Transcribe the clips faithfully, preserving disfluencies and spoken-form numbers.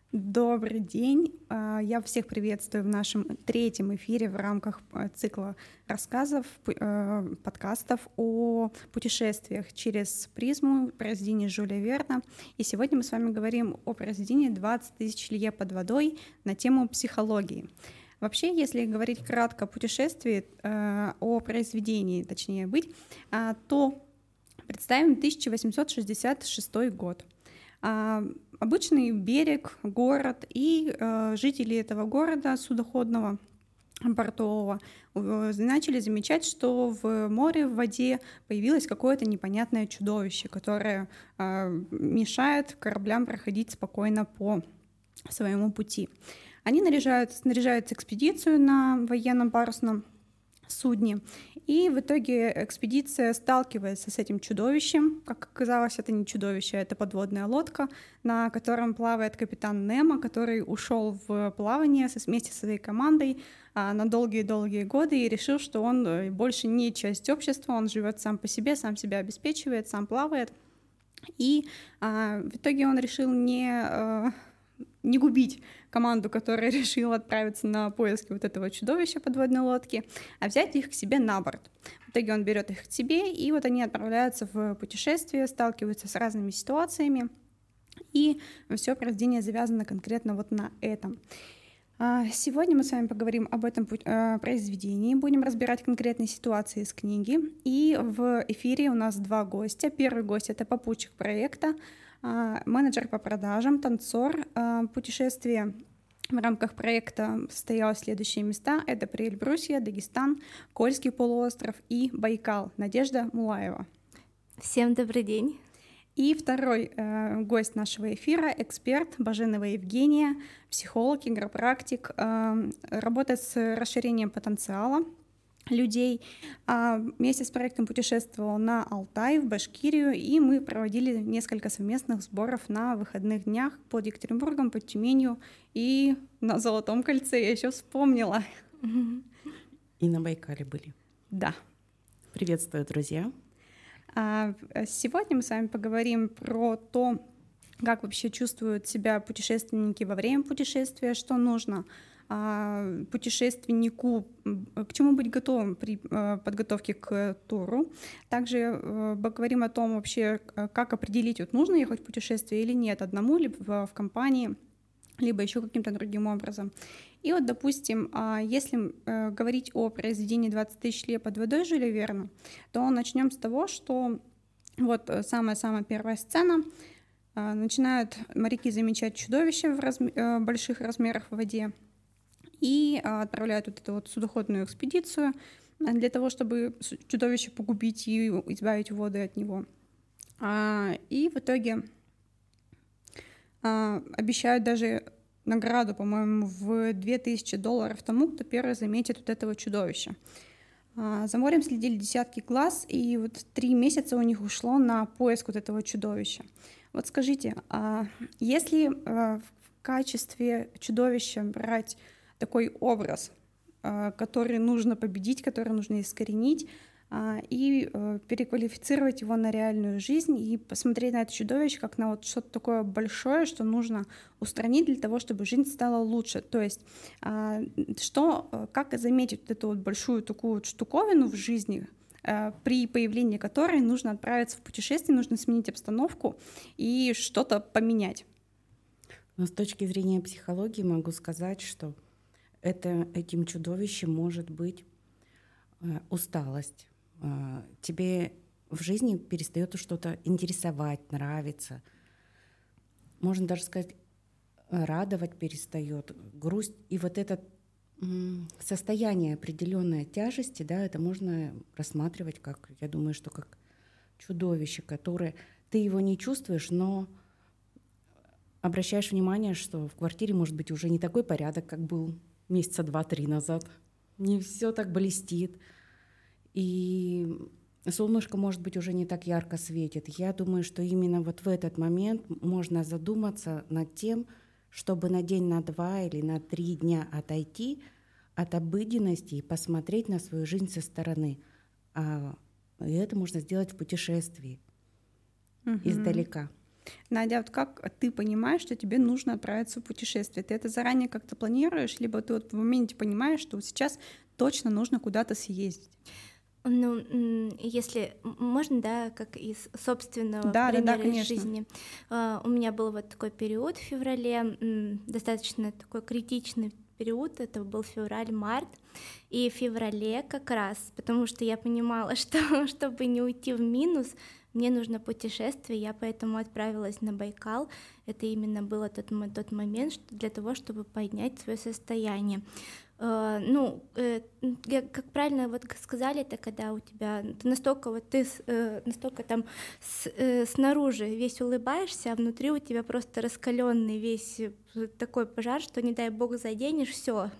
Добрый день. А, Я всех приветствую в нашем третьем эфире в рамках а, цикла рассказов, п- э, подкастов о путешествиях через призму произведения Жюля Верна. И сегодня мы с вами говорим о произведении «двадцать тысяч лье под водой» на тему психологии. Вообще, если говорить кратко о путешествии, э, о произведении, точнее быть, а, то представим тысяча восемьсот шестьдесят шестой год. А, Обычный берег, город, и э, жители этого города судоходного, портового, э, начали замечать, что в море, в воде появилось какое-то непонятное чудовище, которое э, мешает кораблям проходить спокойно по своему пути. Они наряжают, снаряжают экспедицию на военном парусном судне. И в итоге экспедиция сталкивается с этим чудовищем. Как оказалось, это не чудовище, это подводная лодка, на котором плавает капитан Немо, который ушел в плавание вместе со своей командой а, на долгие-долгие годы и решил, что он больше не часть общества, он живет сам по себе, сам себя обеспечивает, сам плавает. И а, в итоге он решил не, а, не губить команду, которая решила отправиться на поиски вот этого чудовища подводной лодки, а взять их к себе на борт. В итоге он берет их к себе, и вот они отправляются в путешествие, сталкиваются с разными ситуациями, и все произведение завязано конкретно вот на этом. Сегодня мы с вами поговорим об этом произведении, будем разбирать конкретные ситуации из книги. И в эфире у нас два гостя. Первый гость — это попутчик проекта, менеджер по продажам, танцор. Путешествие в рамках проекта состоялось в следующие места. Это Приэльбрусье, Дагестан, Кольский полуостров и Байкал. Надежда Мулаева. Всем добрый день. И второй э, гость нашего эфира — эксперт Баженова Евгения, психолог, игропрактик, э, работает с расширением потенциала людей. А вместе с проектом путешествовал на Алтай, в Башкирию, и мы проводили несколько совместных сборов на выходных днях под Екатеринбургом, под Тюменью и на Золотом кольце, я еще вспомнила. И на Байкале были. Да. Приветствую, друзья. Сегодня мы с вами поговорим про то, как вообще чувствуют себя путешественники во время путешествия, что нужно путешественнику, к чему быть готовым при подготовке к туру. Также поговорим о том вообще, как определить, вот нужно ехать в путешествие или нет, одному, либо в компании, либо еще каким-то другим образом. И вот, допустим, если говорить о произведении «двадцать тысяч лье под водой» Жюля Верна, то начнем с того, что вот самая-самая первая сцена. Начинают моряки замечать чудовище в разм... больших размерах в воде и отправляют вот эту вот судоходную экспедицию для того, чтобы чудовище погубить и избавить воды от него. И в итоге обещают даже награду, по-моему, в две тысячи долларов тому, кто первый заметит вот этого чудовища. За морем следили десятки глаз, и вот три месяца у них ушло на поиск вот этого чудовища. Вот скажите, если в качестве чудовища брать такой образ, который нужно победить, который нужно искоренить, и переквалифицировать его на реальную жизнь и посмотреть на это чудовище как на вот что-то такое большое, что нужно устранить для того, чтобы жизнь стала лучше. То есть что, как заметить вот эту вот большую такую вот штуковину в жизни, при появлении которой нужно отправиться в путешествие, нужно сменить обстановку и что-то поменять. Но с точки зрения психологии могу сказать, что это, этим чудовищем может быть усталость. Тебе в жизни перестает что-то интересовать, нравиться. Можно даже сказать, радовать перестает, грусть. И вот это состояние определенной тяжести, да, это можно рассматривать как, я думаю, что как чудовище, которое ты его не чувствуешь, но обращаешь внимание, что в квартире может быть уже не такой порядок, как был месяца два-три назад. Не все так блестит. И солнышко, может быть, уже не так ярко светит. Я думаю, что именно вот в этот момент можно задуматься над тем, чтобы на день, на два или на три дня отойти от обыденности и посмотреть на свою жизнь со стороны. А И это можно сделать в путешествии, угу. издалека. Надя, вот как ты понимаешь, что тебе нужно отправиться в путешествие? Ты это заранее как-то планируешь, либо ты вот в моменте понимаешь, что вот сейчас точно нужно куда-то съездить? Ну, если можно, да, как из собственного Да, да, да, примера из конечно. жизни. А, У меня был вот такой период в феврале, м, достаточно такой критичный период, это был февраль-март, и в феврале как раз, потому что я понимала, что чтобы не уйти в минус, мне нужно путешествие, я поэтому отправилась на Байкал. Это именно было тот, мо- тот момент что- для того, чтобы поднять свое состояние. Э, Ну, э, м, я- как правильно вот г- сказали, это когда у тебя ты настолько вот ты с- э, настолько там с- э, снаружи весь улыбаешься, а внутри у тебя просто раскаленный весь э, такой пожар, что не дай бог заденешь, все,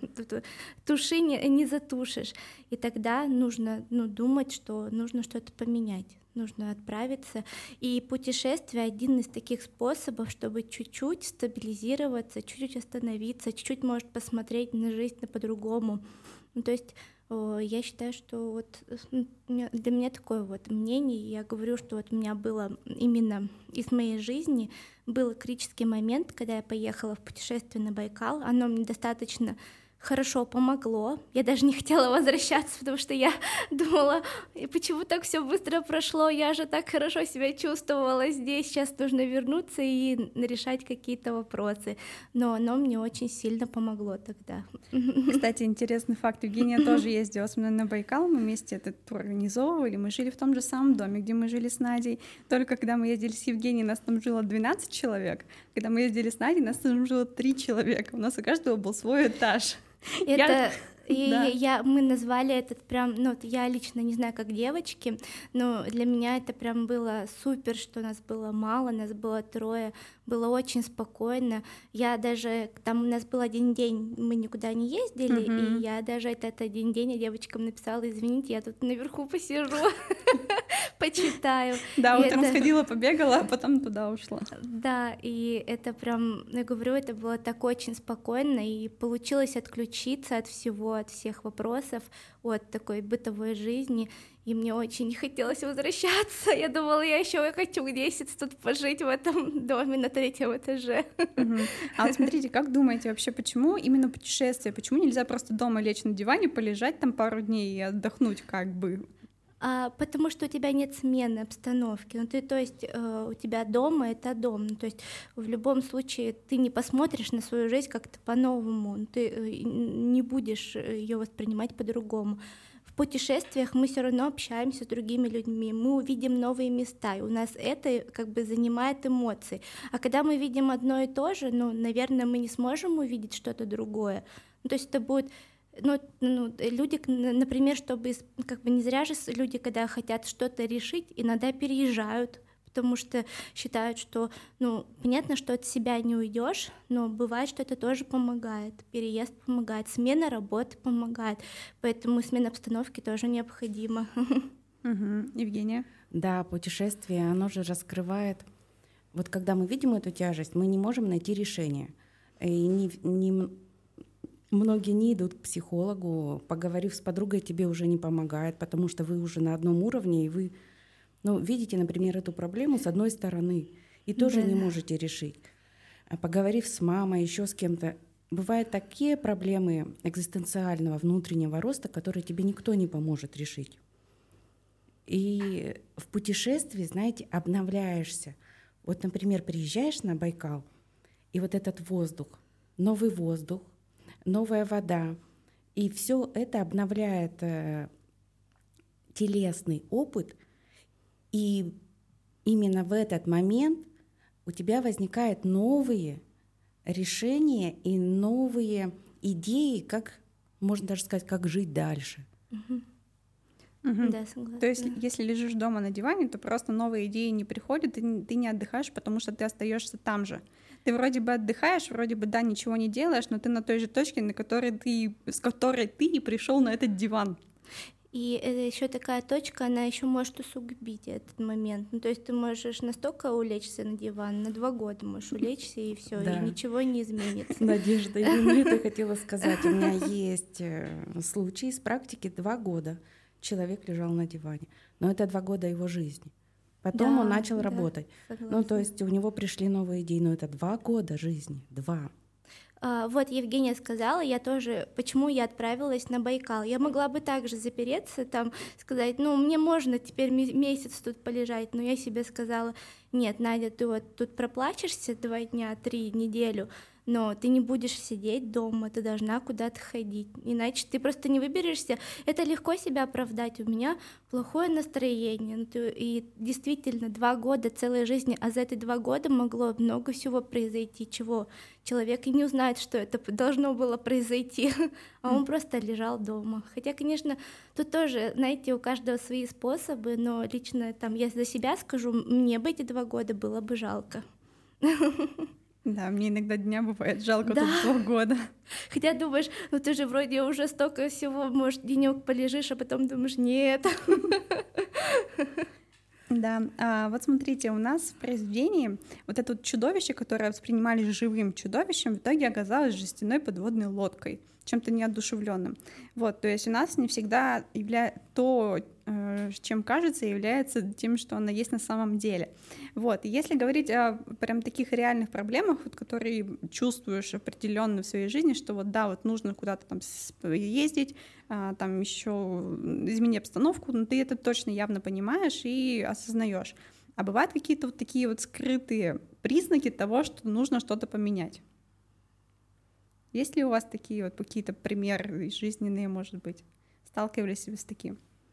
туши не, не затушишь. И тогда нужно, ну, думать, что нужно что-то поменять, нужно отправиться. И путешествие — один из таких способов, чтобы чуть-чуть стабилизироваться, чуть-чуть остановиться, чуть-чуть, может, посмотреть на жизнь по-другому. Ну, то есть о, я считаю, что вот э, м, у меня- для меня такое вот мнение. Я говорю, что вот у меня было именно из моей жизни был критический момент, когда я поехала в путешествие на Байкал. Оно мне достаточно хорошо помогло. Я даже не хотела возвращаться, потому что я думала, и почему так все быстро прошло, я же так хорошо себя чувствовала здесь, сейчас нужно вернуться и решать какие-то вопросы. Но оно мне очень сильно помогло тогда. Кстати, интересный факт. Евгения тоже ездила со мной на Байкал, мы вместе этот тур организовывали, мы жили в том же самом доме, где мы жили с Надей. Только когда мы ездили с Евгенией, нас там жило двенадцать человек. Когда мы ездили с Надей, нас там жило три человека. У нас у каждого был свой этаж. Это Я... и Да. я, мы назвали этот прям, ну, вот я лично не знаю, как девочки, но для меня это прям было супер, что нас было мало, нас было трое, было очень спокойно. Я даже, там у нас был один день, мы никуда не ездили, Мгм. и я даже этот один день я девочкам написала: извините, я тут наверху посижу, почитаю. Да, И утром это- сходила, побегала, а потом туда ушла. Да, и это прям, я говорю, это было так очень спокойно, и получилось отключиться от всего, от всех вопросов, от такой бытовой жизни, и мне очень не хотелось возвращаться. Я думала, я еще хочу месяц тут пожить в этом доме на третьем этаже. Мгм. А вот смотрите, как думаете вообще, почему именно путешествие? Почему нельзя просто дома лечь на диване, полежать там пару дней и отдохнуть как бы? А, потому что у тебя нет смены обстановки. Ну, ты, то есть э, у тебя дома — это дом. Ну, то есть в любом случае ты не посмотришь на свою жизнь как-то по-новому. Ну, ты э, не будешь ее воспринимать по-другому. В путешествиях мы все равно общаемся с другими людьми, мы увидим новые места, и у нас это как бы занимает эмоции. А когда мы видим одно и то же, ну, наверное, мы не сможем увидеть что-то другое. Ну, то есть это будет. Ну, ну, люди, к- н- например, чтобы, ис- как бы не зря же с- люди, когда хотят что-то решить, иногда переезжают, потому что считают, что, ну, понятно, что от себя не уйдешь, но бывает, что это тоже помогает. Переезд помогает, смена работы помогает, поэтому смена обстановки тоже необходима. Мгм. Евгения? Да, путешествие, оно же раскрывает. Вот когда мы видим эту тяжесть, мы не можем найти решение. И не, не м- многие не идут к психологу, поговорив с подругой, тебе уже не помогает, потому что вы уже на одном уровне, и вы, ну, видите, например, эту проблему с одной стороны, и тоже Да. не можете решить. А поговорив с мамой, еще с кем-то, бывают такие проблемы экзистенциального внутреннего роста, которые тебе никто не поможет решить. И в путешествии, знаете, обновляешься. Вот, например, приезжаешь на Байкал, и вот этот воздух, новый воздух, новая вода, и все это обновляет э, телесный опыт, и именно в этот момент у тебя возникают новые решения и новые идеи, как, можно даже сказать, как жить дальше. Мгм. Мгм. Да, согласна. То есть, если лежишь дома на диване, то просто новые идеи не приходят, и н- ты не отдыхаешь, потому что ты остаешься там же. Ты вроде бы отдыхаешь, вроде бы да, ничего не делаешь, но ты на той же точке, на которой ты, с которой ты и пришел на этот диван. И еще такая точка, она еще может усугубить этот момент. Ну, то есть ты можешь настолько улечься на диван, на два года можешь улечься, и все, Да. и ничего не изменится. Надежда, именно это хотела сказать. У меня есть э, случай из практики. Два года человек лежал на диване. Но это два года его жизни. Потом Да, он начал да, работать. согласна. Ну, то есть у него пришли новые идеи, но это два года жизни, два. А, Вот Евгения сказала, я тоже, почему я отправилась на Байкал. Я могла бы также запереться, там, сказать, ну, мне можно теперь ме- месяц тут полежать, но я себе сказала, нет, Надя, ты вот тут проплачешься два дня, три, неделю, но ты не будешь сидеть дома, ты должна куда-то ходить, иначе ты просто не выберешься. Это легко себя оправдать, у меня плохое настроение, ну, ты- и действительно два года целой жизни, а за эти два года могло много всего произойти, чего человек и не узнает, что это должно было произойти, а он просто лежал дома. Хотя, конечно, тут тоже, знаете, у каждого свои способы, но лично там я за себя скажу, мне бы эти два года было бы жалко. Да, мне иногда дня бывает жалко Да. тут два года. Хотя думаешь, ну ты же вроде уже столько всего, может, денек полежишь, а потом думаешь, нет. Да, а вот смотрите, у нас в произведении вот это вот чудовище, которое воспринимали живым чудовищем, в итоге оказалось жестяной подводной лодкой, чем-то неодушевленным. Вот, то есть у нас не всегда явля... то, э, чем кажется, является тем, что оно есть на самом деле. Вот, и если говорить о прям таких реальных проблемах, вот, которые чувствуешь определенно в своей жизни, что вот да, вот нужно куда-то там ездить, а, там еще измени обстановку, но ты это точно явно понимаешь и осознаешь. А бывают какие-то вот такие вот скрытые признаки того, что нужно что-то поменять? Есть ли у вас такие вот какие-то примеры жизненные, может быть? Сталкивались ли вы с таким?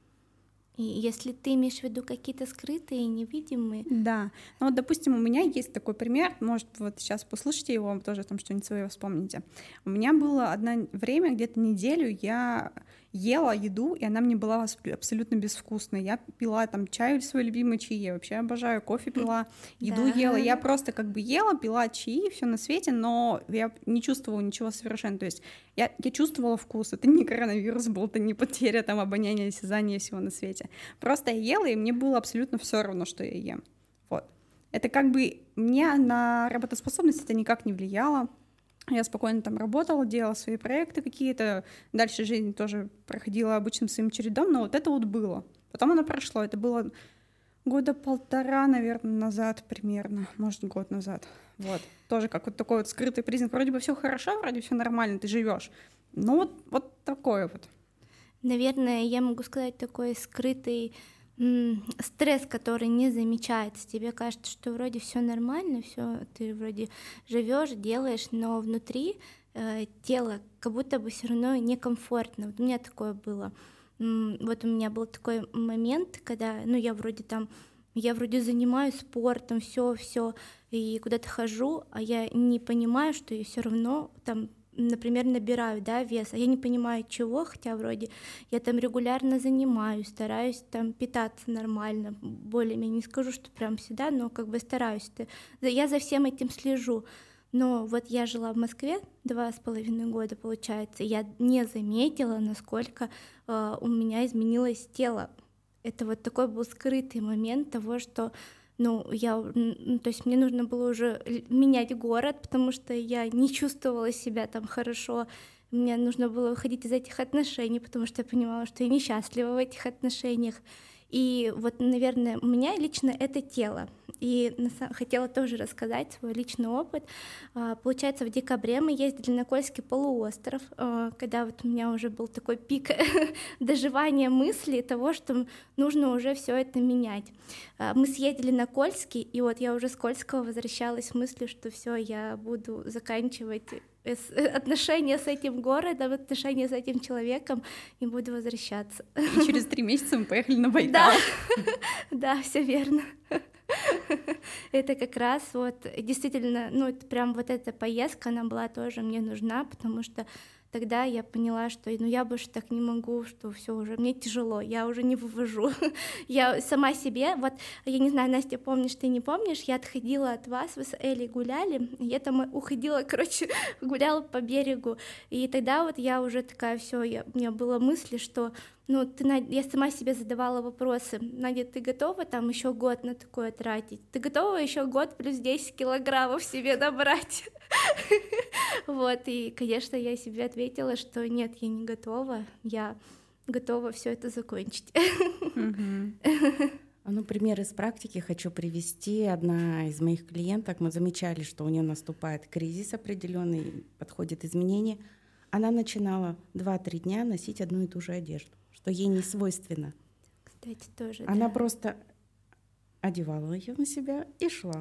И если ты имеешь в виду какие-то скрытые, невидимые, Да. Ну вот, допустим, у меня есть такой пример, может, вот сейчас послушайте его, тоже там что-нибудь свое вспомните. У меня было одно время, где-то неделю, я ела еду, и она мне была абсолютно безвкусной. Я пила там чай, свой любимый чай, я вообще обожаю, кофе пила, еду Да. ела. Я просто как бы ела, пила чаи, все на свете, но я не чувствовала ничего совершенно. То есть я, я чувствовала вкус, это не коронавирус был, это не потеря там обоняния, осязания, всего на свете. Просто я ела, и мне было абсолютно все равно, что я ем. Вот. Это как бы мне на работоспособность это никак не влияло. Я спокойно там работала, делала свои проекты какие-то. Дальше жизнь тоже проходила обычным своим чередом, но вот это вот было. Потом оно прошло. Это было года полтора, наверное, назад примерно. Может, год назад. Вот. Тоже как вот такой вот скрытый признак. Вроде бы все хорошо, вроде все нормально, ты живешь. Ну вот, вот такое вот. наверное, я могу сказать такой скрытый м, стресс, который не замечается. Тебе кажется, что вроде все нормально, все, ты вроде живешь, делаешь, но внутри э, тело как будто бы все равно некомфортно. Вот у меня такое было. М, Вот у меня был такой момент, когда, ну, я вроде там, я вроде занимаюсь спортом, все, все, и куда-то хожу, а я не понимаю, что я все равно там, например, набираю, да, вес, а я не понимаю чего, хотя вроде я там регулярно занимаюсь, стараюсь там питаться нормально, более-менее, не скажу, что прям всегда, но как бы стараюсь. Я за всем этим слежу. Но вот я жила в Москве два с половиной года, получается, и я не заметила, насколько э, у меня изменилось тело. Это вот такой был скрытый момент того, что ну, я, ну, то есть мне нужно было уже менять город, потому что я не чувствовала себя там хорошо. Мне нужно было выходить из этих отношений, потому что я понимала, что я несчастлива в этих отношениях. И вот, наверное, у меня лично это тело. И хотела тоже рассказать свой личный опыт. Получается, в декабре мы ездили на Кольский полуостров, когда вот у меня уже был такой пик доживания мысли того, что нужно уже все это менять. Мы съездили на Кольский, и вот я уже с Кольского возвращалась с мыслью, что все, я буду заканчивать отношения с этим городом, отношения с этим человеком, и буду возвращаться. И через три месяца мы поехали на Байкал. Да, да, все верно. Это как раз вот действительно, ну, это прям вот эта поездка, она была тоже мне нужна, потому что тогда я поняла, что ну я больше так не могу, что все уже, мне тяжело, я уже не вывожу. Я сама себе, вот, я не знаю, Настя, помнишь, ты не помнишь, я отходила от вас, вы с Элей гуляли, я там уходила, короче, гуляла по берегу, и тогда вот я уже такая, все, у меня было мысли, что ну, ты, я сама себе задавала вопросы. Надя, ты готова там еще год на такое тратить? Ты готова еще год плюс десять килограммов себе набрать? Вот, и, конечно, я себе ответила, что нет, я не готова, я готова все это закончить. Ну, пример из практики хочу привести. Одна из моих клиенток, мы замечали, что у нее наступает кризис определенный, подходит изменение. Она начинала два-три дня носить одну и ту же одежду, что ей не свойственно. Кстати, тоже, Она да. просто одевала ее на себя и шла.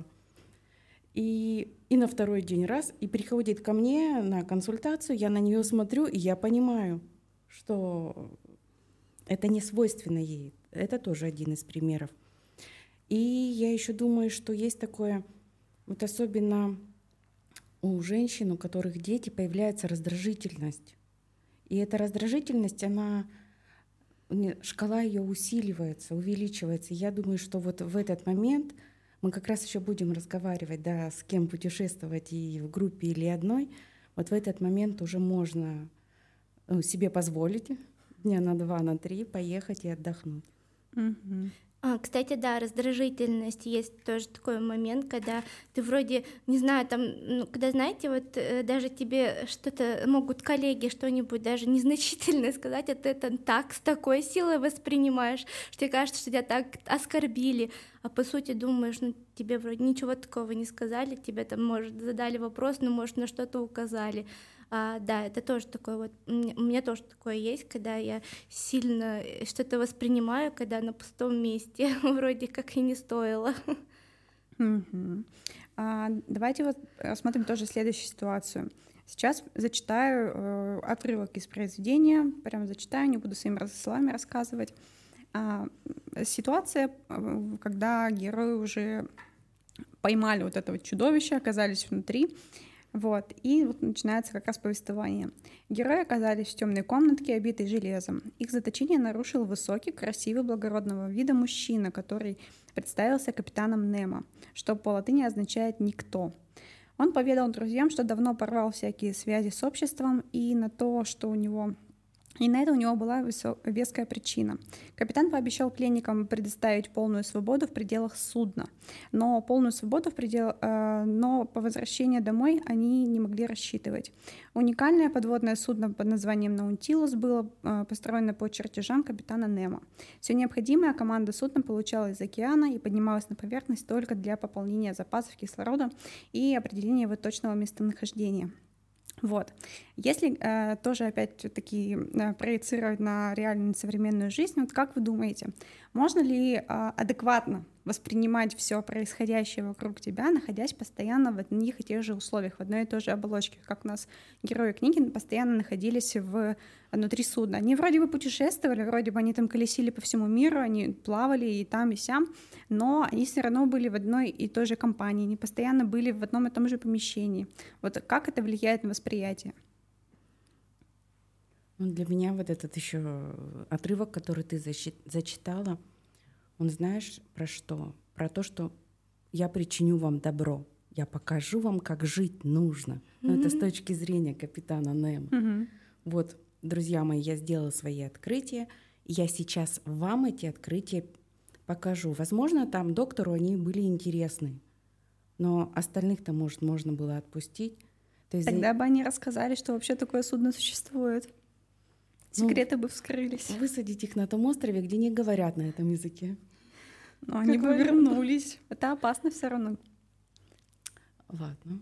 И, и на второй день раз, и приходит ко мне на консультацию, я на нее смотрю, и я понимаю, что это не свойственно ей. Это тоже один из примеров. И я еще думаю, что есть такое, вот особенно у женщин, у которых дети, появляется раздражительность. И эта раздражительность, она, шкала ее усиливается, увеличивается. Я думаю, что вот в этот момент мы как раз еще будем разговаривать, да, с кем путешествовать, и в группе или одной. Вот в этот момент уже можно себе позволить дня на два, на три поехать и отдохнуть. Мгм. А, кстати, да, раздражительность есть тоже такой момент, когда ты вроде, не знаю, там, ну, когда, знаете, вот э, даже тебе что-то могут коллеги что-нибудь даже незначительное сказать, а ты это так с такой силой воспринимаешь, что тебе кажется, что тебя так оскорбили, а по сути думаешь, ну тебе вроде ничего такого не сказали, тебе там, может, задали вопрос, ну, может, на что-то указали. А, да, это тоже такое вот, у меня, у меня тоже такое есть, когда я сильно что-то воспринимаю, когда на пустом месте вроде как и не стоило. Мгм. А, давайте вот рассмотрим тоже следующую ситуацию. Сейчас зачитаю э, отрывок из произведения, прям зачитаю, не буду своими рас- словами рассказывать. А, ситуация, э, когда герои уже поймали вот это вот чудовище, оказались внутри, вот, и вот начинается как раз повествование. Герои оказались в темной комнатке, обитой железом. Их заточение нарушил высокий, красивый, благородного вида мужчина, который представился капитаном Немо, что по латыни означает «никто». Он поведал друзьям, что давно порвал всякие связи с обществом, и на то, что у него И на это у него была весо- веская причина. Капитан пообещал пленникам предоставить полную свободу в пределах судна, но полную свободу в предел... э, но по возвращении домой они не могли рассчитывать. Уникальное подводное судно под названием «Наутилус» было э, построено по чертежам капитана Немо. Все необходимое команда судна получала из океана и поднималась на поверхность только для пополнения запасов кислорода и определения его точного местонахождения. Вот. Если э, тоже опять-таки э, проецировать на реальную современную жизнь, вот как вы думаете, можно ли э, адекватно воспринимать все происходящее вокруг тебя, находясь постоянно в одних и тех же условиях, в одной и той же оболочке, как у нас герои книги постоянно находились в, внутри судна? Они вроде бы путешествовали, вроде бы они там колесили по всему миру, они плавали и там, и сям, но они все равно были в одной и той же компании, они постоянно были в одном и том же помещении. Вот как это влияет на восприятие? Ну, для меня вот этот еще отрывок, который ты защи- зачитала, он знаешь про что? Про то, что я причиню вам добро, я покажу вам, как жить нужно. Но Мгм. это с точки зрения капитана Немо. Мгм. Вот, друзья мои, я сделала свои открытия, и я сейчас вам эти открытия покажу. Возможно, там доктору они были интересны, но остальных-то, может, можно было отпустить. То есть Тогда бы они рассказали, что вообще такое судно существует. Ну, Секреты бы вскрылись. высадить их на том острове, где не говорят на этом языке. Но они бы вариант. вернулись. Это опасно все равно. Ладно.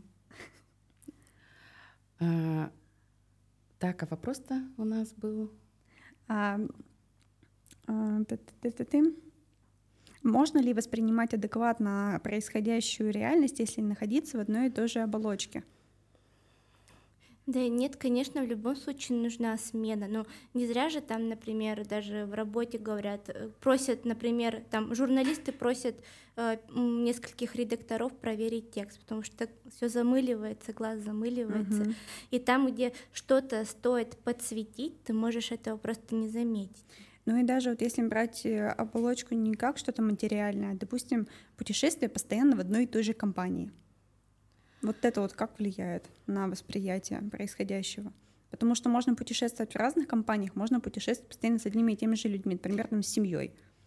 А, так, а вопрос-то у нас был. А, а, ты-ты-ты-ты. Можно ли воспринимать адекватно происходящую реальность, если находиться в одной и той же оболочке? Да нет, конечно, в любом случае нужна смена. Но не зря же там, например, даже в работе говорят, э, просят, например, там журналисты просят э, м, нескольких редакторов проверить текст, потому что все замыливается, глаз замыливается. Мгм. И там, где что-то стоит подсветить, ты можешь этого просто не заметить. Ну и даже вот если брать э, оболочку не как что-то материальное, а, допустим, путешествие постоянно в одной и той же компании. Вот это вот как влияет на восприятие происходящего? Потому что можно путешествовать в разных компаниях, можно путешествовать постоянно с одними и теми же людьми, например, там, с семьей.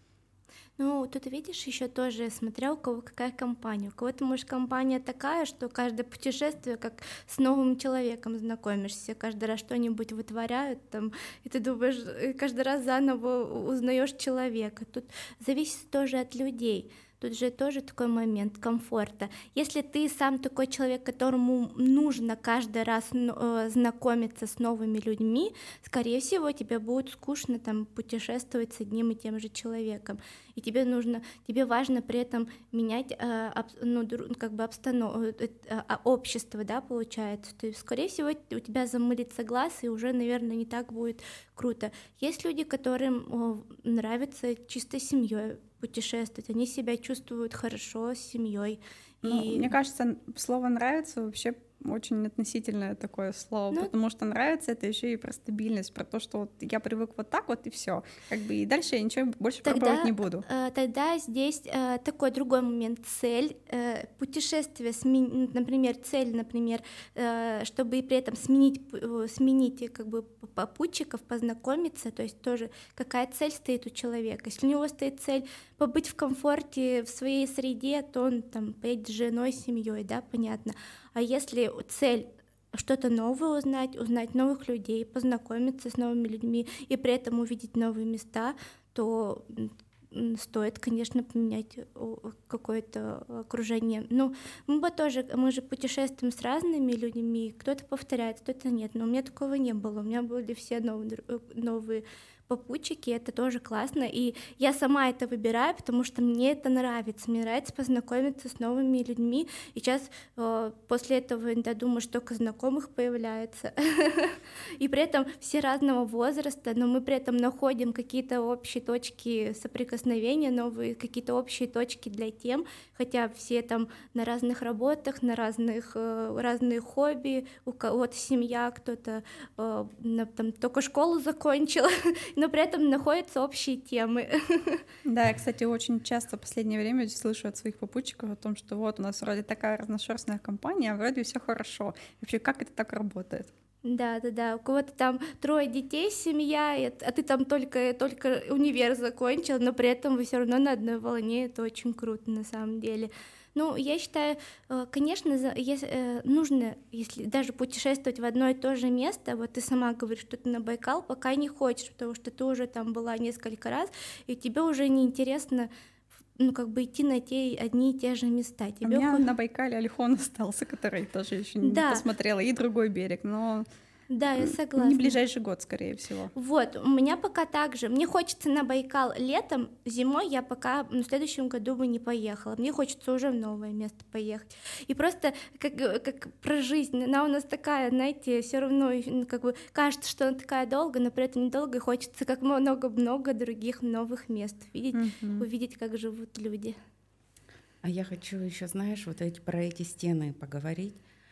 Ну, тут видишь, еще тоже смотря у кого какая компания. У кого-то, может, компания такая, что каждое путешествие как с новым человеком знакомишься, каждый раз что-нибудь вытворяют там, и ты думаешь, и каждый раз заново узнаешь человека. Тут зависит тоже от людей. Тут же тоже такой момент комфорта. Если ты сам такой человек, которому нужно каждый раз э, знакомиться с новыми людьми, скорее всего, тебе будет скучно там путешествовать с одним и тем же человеком. И тебе нужно, тебе важно при этом менять э, об, ну, как бы обстанов... э, э, общество, да, получается. То есть, скорее всего, у тебя замылится глаз, и уже, наверное, не так будет круто. Есть люди, которым э, нравится чисто семьей путешествовать, они себя чувствуют хорошо с семьей. Ну, и... Мне кажется, слово «нравится» вообще очень относительное такое слово, ну, потому что нравится это еще и про стабильность, про то, что вот я привык вот так вот и все, как бы и дальше я ничего больше тогда, пробовать не буду. Э, тогда здесь э, такой другой момент, цель, э, путешествие, смен... например, цель, например, э, чтобы при этом сменить, э, сменить как бы попутчиков, познакомиться, то есть тоже какая цель стоит у человека. Если у него стоит цель побыть в комфорте в своей среде, то он там поедет с женой, с семьей, да, понятно. А если цель что-то новое узнать, узнать новых людей, познакомиться с новыми людьми и при этом увидеть новые места, то стоит, конечно, поменять какое-то окружение. Ну, мы тоже, мы же путешествуем с разными людьми, кто-то повторяет, кто-то нет, но у меня такого не было, у меня были все новые, новые попутчики, это тоже классно, и я сама это выбираю, потому что мне это нравится, мне нравится познакомиться с новыми людьми, и сейчас э, после этого я думаю, что только знакомых появляется, и при этом все разного возраста, но мы при этом находим какие-то общие точки соприкосновения, новые какие-то общие точки для тем, хотя все там на разных работах, на разных э, разные хобби, у кого-то семья, кто-то э, там только школу закончил, но при этом находятся общие темы. Да, я, кстати, очень часто в последнее время слышу от своих попутчиков о том, что вот у нас вроде такая разношерстная компания, а вроде все хорошо. Вообще, как это так работает? Да, да, да. У кого-то там трое детей, семья, а ты там только, только универ закончил, но при этом вы все равно на одной волне. Это очень круто на самом деле. Ну, я считаю, конечно, если, нужно, если даже путешествовать в одно и то же место, вот ты сама говоришь, что ты на Байкал пока не хочешь, потому что ты уже там была несколько раз, и тебе уже неинтересно, ну, как бы идти на те одни и те же места. Тебе У меня хоть... на Байкале Альхон остался, который тоже еще не да. посмотрела, и другой берег, но... Да, я согласна. Не ближайший год, скорее всего. Вот, у меня пока так же. Мне хочется на Байкал летом, зимой я пока в следующем году бы не поехала. Мне хочется уже в новое место поехать. И просто как, как про жизнь. Она у нас такая, знаете, все равно как бы кажется, что она такая долгая, но при этом недолго, и хочется как много-много других новых мест видеть, mm-hmm. увидеть, как живут люди. А я хочу еще, знаешь, вот эти, про эти стены поговорить.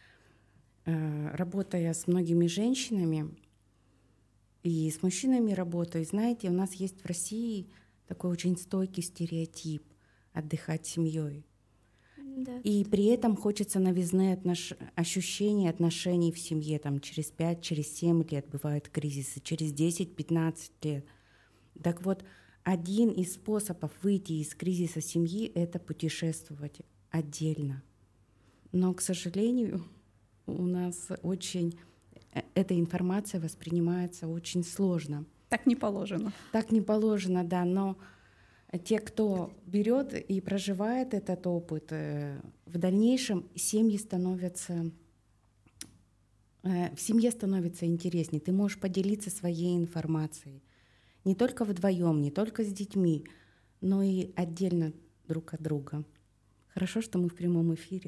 Работая с многими женщинами и с мужчинами работаю, знаете, у нас есть в России такой очень стойкий стереотип отдыхать с семьей. Да. И при этом хочется новизны отнош... ощущений отношений в семье. Там, через пять, через семь лет бывают кризисы, через десять-пятнадцать лет. Так вот, один из способов выйти из кризиса семьи — это путешествовать отдельно. Но, к сожалению, у нас очень эта информация воспринимается очень сложно. Так не положено. Так не положено, да. Но те, кто берет и проживает этот опыт, в дальнейшем семьи становятся, в семье становится интереснее. Ты можешь поделиться своей информацией не только вдвоем, не только с детьми, но и отдельно друг от друга. Хорошо, что мы в прямом эфире.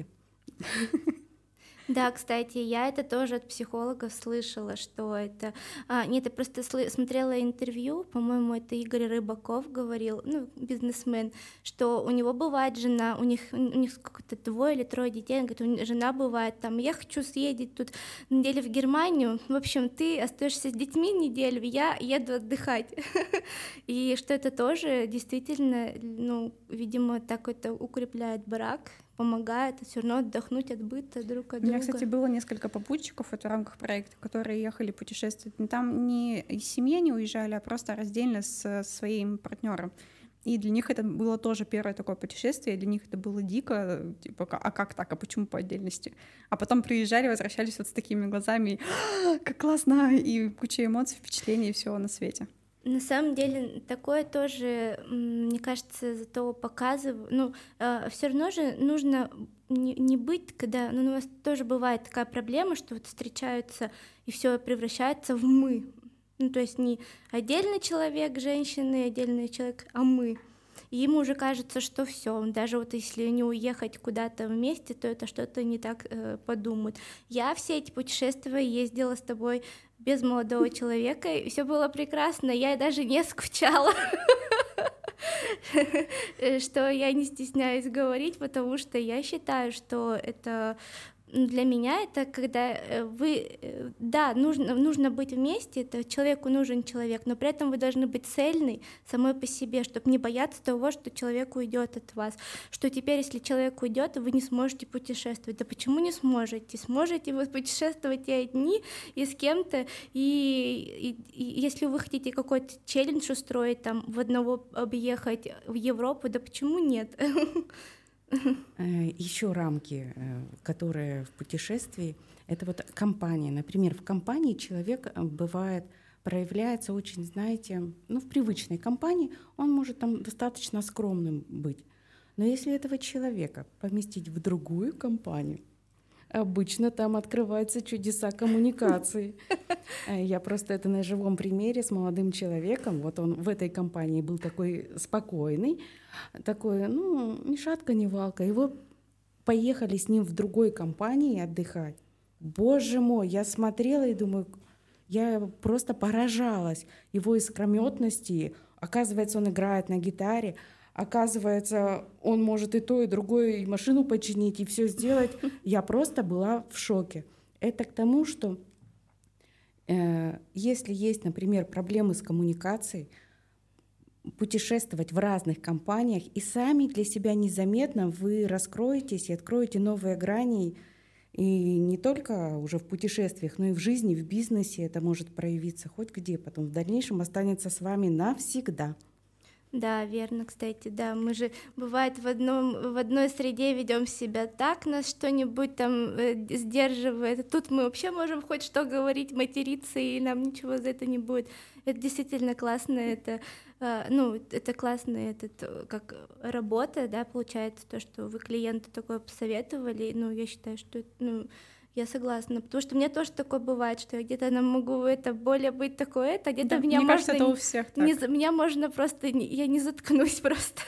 Да, кстати, я это тоже от психологов слышала, что это... А, нет, я просто сл... смотрела интервью, по-моему, это Игорь Рыбаков говорил, ну, бизнесмен, что у него бывает жена, у них, у них сколько-то двое или трое детей, он говорит, у них жена бывает там, я хочу съездить тут неделю в Германию, в общем, ты остаешься с детьми неделю, я еду отдыхать. И что это тоже действительно, ну, видимо, так это укрепляет брак, помогает все равно отдохнуть от быта друг от друга. У меня, кстати, было несколько попутчиков в рамках проекта, которые ехали путешествовать. Там не из семьи не уезжали, а просто раздельно с своим партнером. и для них это было тоже первое такое путешествие, для них это было дико, типа, а как так, а почему по отдельности? А потом приезжали, возвращались вот с такими глазами, и, как классно, и куча эмоций, впечатлений и всего на свете. На самом деле такое тоже, мне кажется, зато показывает, ну, э, все равно же нужно не, не быть, когда, ну, у нас тоже бывает такая проблема, что вот встречаются и все превращается в мы, ну, то есть не отдельный человек, женщины, отдельный человек, а мы. И ему уже кажется, что все, даже вот если не уехать куда-то вместе, то это что-то не так э, подумают. Я все эти путешествия ездила с тобой без молодого человека, и все было прекрасно, я даже не скучала, что я не стесняюсь говорить, потому что я считаю, что это для меня это когда вы, да, нужно, нужно быть вместе, это человеку нужен человек, но при этом вы должны быть цельны самой по себе, чтобы не бояться того, что человек уйдет от вас, что теперь, если человек уйдет, вы не сможете путешествовать. Да почему не сможете? Сможете вы путешествовать и одни, и с кем-то, и, и, и если вы хотите какой-то челлендж устроить, там, в одного объехать в Европу, да почему нет? Еще рамки, которые в путешествии, это вот компания. Например, в компании человек бывает, проявляется очень, знаете, ну, в привычной компании он может там достаточно скромным быть. Но если этого человека поместить в другую компанию, обычно там открываются чудеса коммуникации. Я просто это на живом примере с молодым человеком. Вот он в этой компании был такой спокойный, такой, ну, ни шатка, ни валка. Его поехали с ним в другой компании отдыхать. Боже мой, я смотрела и думаю, я просто поражалась его искрометности. Оказывается, он играет на гитаре. Оказывается, он может и то, и другое, и машину починить, и все сделать. Я просто была в шоке. Это к тому, что э, если есть, например, проблемы с коммуникацией, путешествовать в разных компаниях, и сами для себя незаметно вы раскроетесь и откроете новые грани. И не только уже в путешествиях, но и в жизни, в бизнесе это может проявиться хоть где, потом в дальнейшем останется с вами навсегда. Да, верно, кстати, да, мы же, бывает, в, одном, в одной среде ведем себя так, нас что-нибудь там э, сдерживает, а тут мы вообще можем хоть что говорить, материться, и нам ничего за это не будет. Это действительно классно, это, э, ну, это классно, это как работа, да, получается, то, что вы клиенту такое посоветовали, ну, я считаю, что, ну, я согласна, потому что у меня тоже такое бывает, что я где-то могу это более быть такое, это где-то да, меня мне можно... кажется, это у всех так. Не, меня можно просто... Я не заткнусь просто.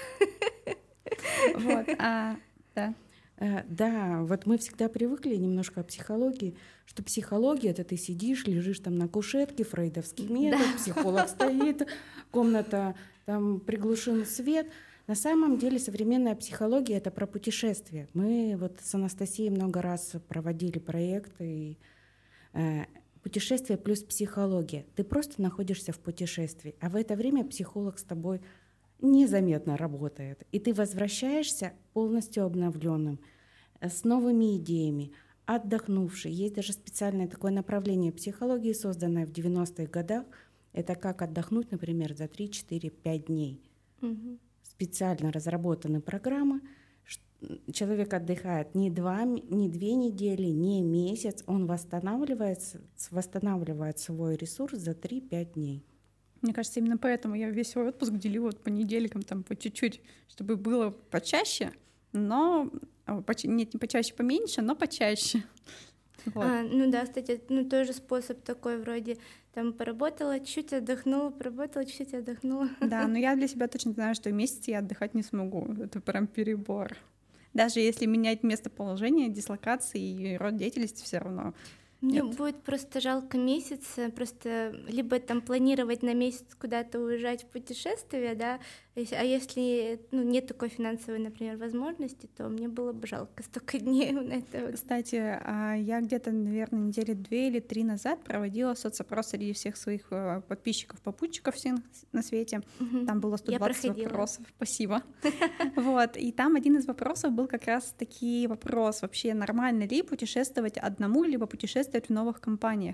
Вот, а, да. Да, вот мы всегда привыкли немножко о психологии, что психология — это ты сидишь, лежишь там на кушетке, фрейдовский метод, да. Психолог стоит, комната, там приглушен свет. На самом деле современная психология — это про путешествия. Мы вот с Анастасией много раз проводили проекты. И, э, путешествие плюс психология. Ты просто находишься в путешествии, а в это время психолог с тобой незаметно работает. И ты возвращаешься полностью обновленным, с новыми идеями, отдохнувший. Есть даже специальное такое направление психологии, созданное в девяностых годах. Это как отдохнуть, например, за три, четыре, пять дней. Угу. Специально разработаны программы. Человек отдыхает не, два, не две недели, не месяц. Он восстанавливает, восстанавливает свой ресурс за три-пять дней. Мне кажется, именно поэтому я весь свой отпуск делю вот по неделькам, там, по чуть-чуть, чтобы было почаще, но... Нет, не почаще, поменьше, но почаще. Вот. А, ну да, кстати, ну тоже способ такой вроде, там поработала, чуть отдохнула, поработала, чуть отдохнула. Да, но я для себя точно знаю, что месяц я отдыхать не смогу, это прям перебор. Даже если менять местоположение, дислокации и род деятельности, все равно. Мне Нет. будет просто жалко месяц, просто либо там планировать на месяц куда-то уезжать в путешествие, да, а если ну, нет такой финансовой, например, возможности, то мне было бы жалко столько дней на это. Кстати, я где-то, наверное, недели две или три назад проводила соцопрос среди всех своих подписчиков, попутчиков всех на свете. Угу. Там было сто двадцать вопросов. Спасибо. Вот. И там один из вопросов был как раз таки вопрос, вообще нормально ли путешествовать одному, либо путешествовать в новых компаниях.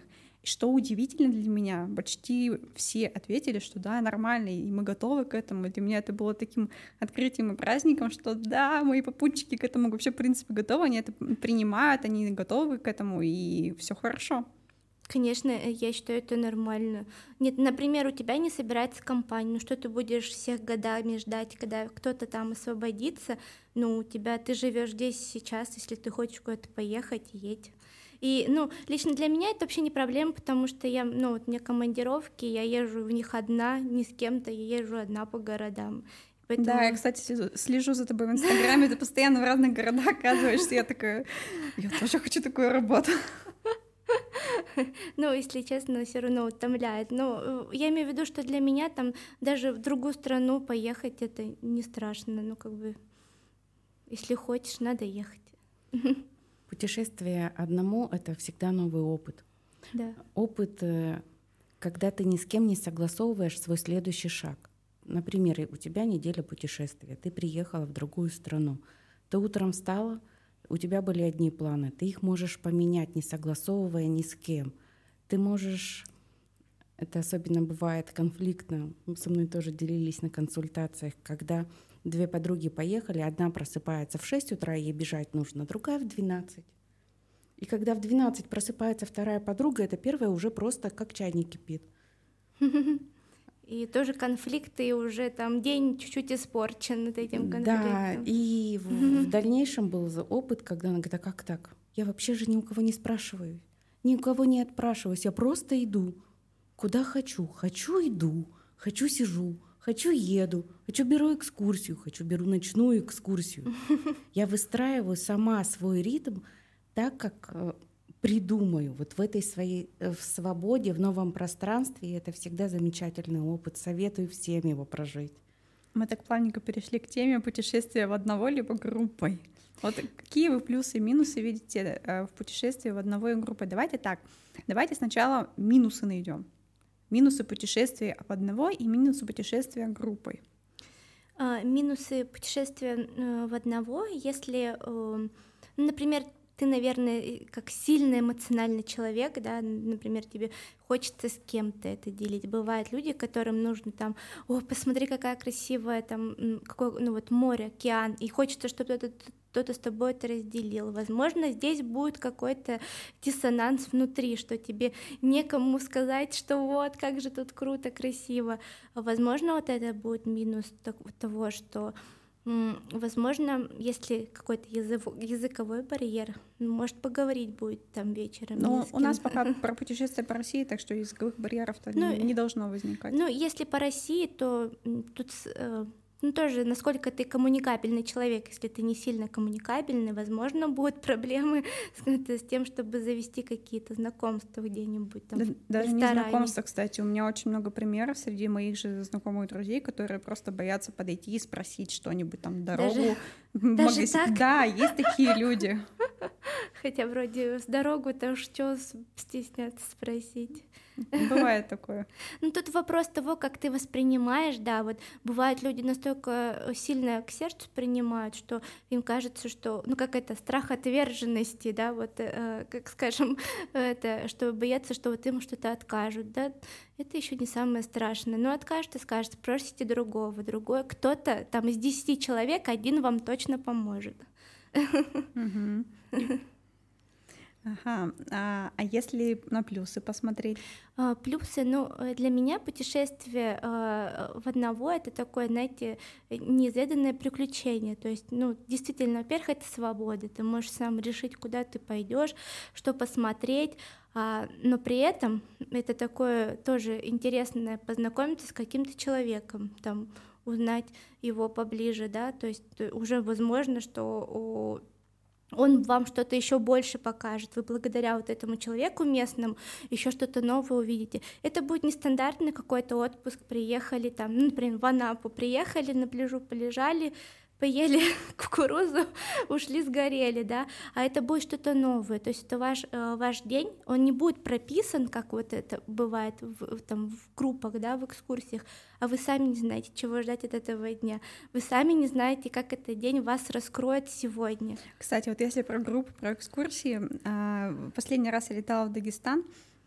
И что удивительно для меня, почти все ответили, что да, нормально, и мы готовы к этому. И для меня это было таким открытием и праздником, что да, мои попутчики к этому вообще, в принципе, готовы, они это принимают, они готовы к этому, и все хорошо. Конечно, я считаю, это нормально. Нет, например, у тебя не собирается компания, ну что ты будешь всех годами ждать, когда кто-то там освободится, ну у тебя, ты живешь здесь сейчас, если ты хочешь куда-то поехать, едь. И, ну, лично для меня это вообще не проблема, потому что я, ну, вот у меня командировки, я езжу в них одна, не с кем-то, я езжу одна по городам. Поэтому... Да, я, кстати, слежу за тобой в Инстаграме, ты постоянно в разных городах оказываешься, я такая, я тоже хочу такую работу. Ну, если честно, все равно утомляет. Но я имею в виду, что для меня там даже в другую страну поехать это не страшно. Ну, как бы, если хочешь, надо ехать. Путешествие одному — это всегда новый опыт. Да. Опыт, когда ты ни с кем не согласовываешь свой следующий шаг. Например, у тебя неделя путешествия, ты приехала в другую страну. Ты утром встала, у тебя были одни планы, ты их можешь поменять, не согласовывая ни с кем. Ты можешь, это особенно бывает конфликтно, со мной тоже делились на консультациях, когда две подруги поехали, одна просыпается в шесть утра, ей бежать нужно, другая в двенадцать. И когда в двенадцать просыпается вторая подруга, это первая уже просто как чайник кипит. И тоже конфликты, и уже там день чуть-чуть испорчен над этим конфликтом. Да, и в, в дальнейшем был опыт, когда она говорит, а как так? Я вообще же ни у кого не спрашиваю, ни у кого не отпрашиваюсь, я просто иду. Куда хочу? Хочу — иду, хочу — сижу, хочу — еду, хочу — беру экскурсию, хочу — беру ночную экскурсию. Я выстраиваю сама свой ритм так, как придумаю, вот в этой своей в свободе, в новом пространстве. И это всегда замечательный опыт. Советую всем его прожить. Мы так плавненько перешли к теме путешествия в одного либо группой. Вот какие вы плюсы и минусы видите в путешествии в одного и группой? Давайте так, давайте сначала минусы найдем. Минусы путешествия в одного и минусы путешествия группой. А, минусы путешествия в одного, если, например, ты, наверное, как сильно эмоциональный человек, да, например, тебе хочется с кем-то это делить. Бывают люди, которым нужно там, о, посмотри, какая красивая там, какое, ну вот море, океан, и хочется, чтобы кто-то, кто-то с тобой это разделил. Возможно, здесь будет какой-то диссонанс внутри, что тебе некому сказать, что вот, как же тут круто, красиво. Возможно, вот это будет минус того, что возможно, если какой-то языковой барьер, может, поговорить будет там вечером. Ну, у нас пока про путешествие по России, так что языковых барьеров-то ну, не должно возникать. Ну, если по России, то тут ну, тоже, насколько ты коммуникабельный человек. Если ты не сильно коммуникабельный, возможно, будут проблемы с, с тем, чтобы завести какие-то знакомства где-нибудь там. Да, даже не знакомства, кстати. У меня очень много примеров среди моих же знакомых друзей, которые просто боятся подойти и спросить что-нибудь там, дорогу. Даже, в даже магазин. так? Да, есть такие люди. Хотя вроде с дорогу-то уж что стесняться спросить. Бывает такое. Ну тут вопрос того, как ты воспринимаешь, да, вот бывают люди настолько сильно к сердцу принимают, что им кажется, что, ну как это, страх отверженности, да, вот, э, как скажем, это, что боятся, что вот им что-то откажут, да, это еще не самое страшное, но откажет и скажет, спросите другого, другой, кто-то там из десяти человек один вам точно поможет. Ага, а, а если на плюсы посмотреть? А, плюсы, ну, для меня путешествие а, в одного — это такое, знаете, неизведанное приключение. То есть, ну, действительно, во-первых, это свобода. Ты можешь сам решить, куда ты пойдешь, что посмотреть, а, но при этом это такое тоже интересное познакомиться с каким-то человеком, там, узнать его поближе, да, то есть уже возможно, что он вам что-то еще больше покажет. Вы благодаря вот этому человеку местному еще что-то новое увидите. Это будет нестандартный какой-то отпуск. Приехали там, ну, например, в Анапу, приехали, на пляжу полежали, поели кукурузу, ушли, сгорели, да, а это будет что-то новое, то есть это ваш, э, ваш день, он не будет прописан, как вот это бывает в, там, в группах, да, в экскурсиях, а вы сами не знаете, чего ждать от этого дня, вы сами не знаете, как этот день вас раскроет сегодня. Кстати, вот если про группу, про экскурсии, последний раз я летала в Дагестан,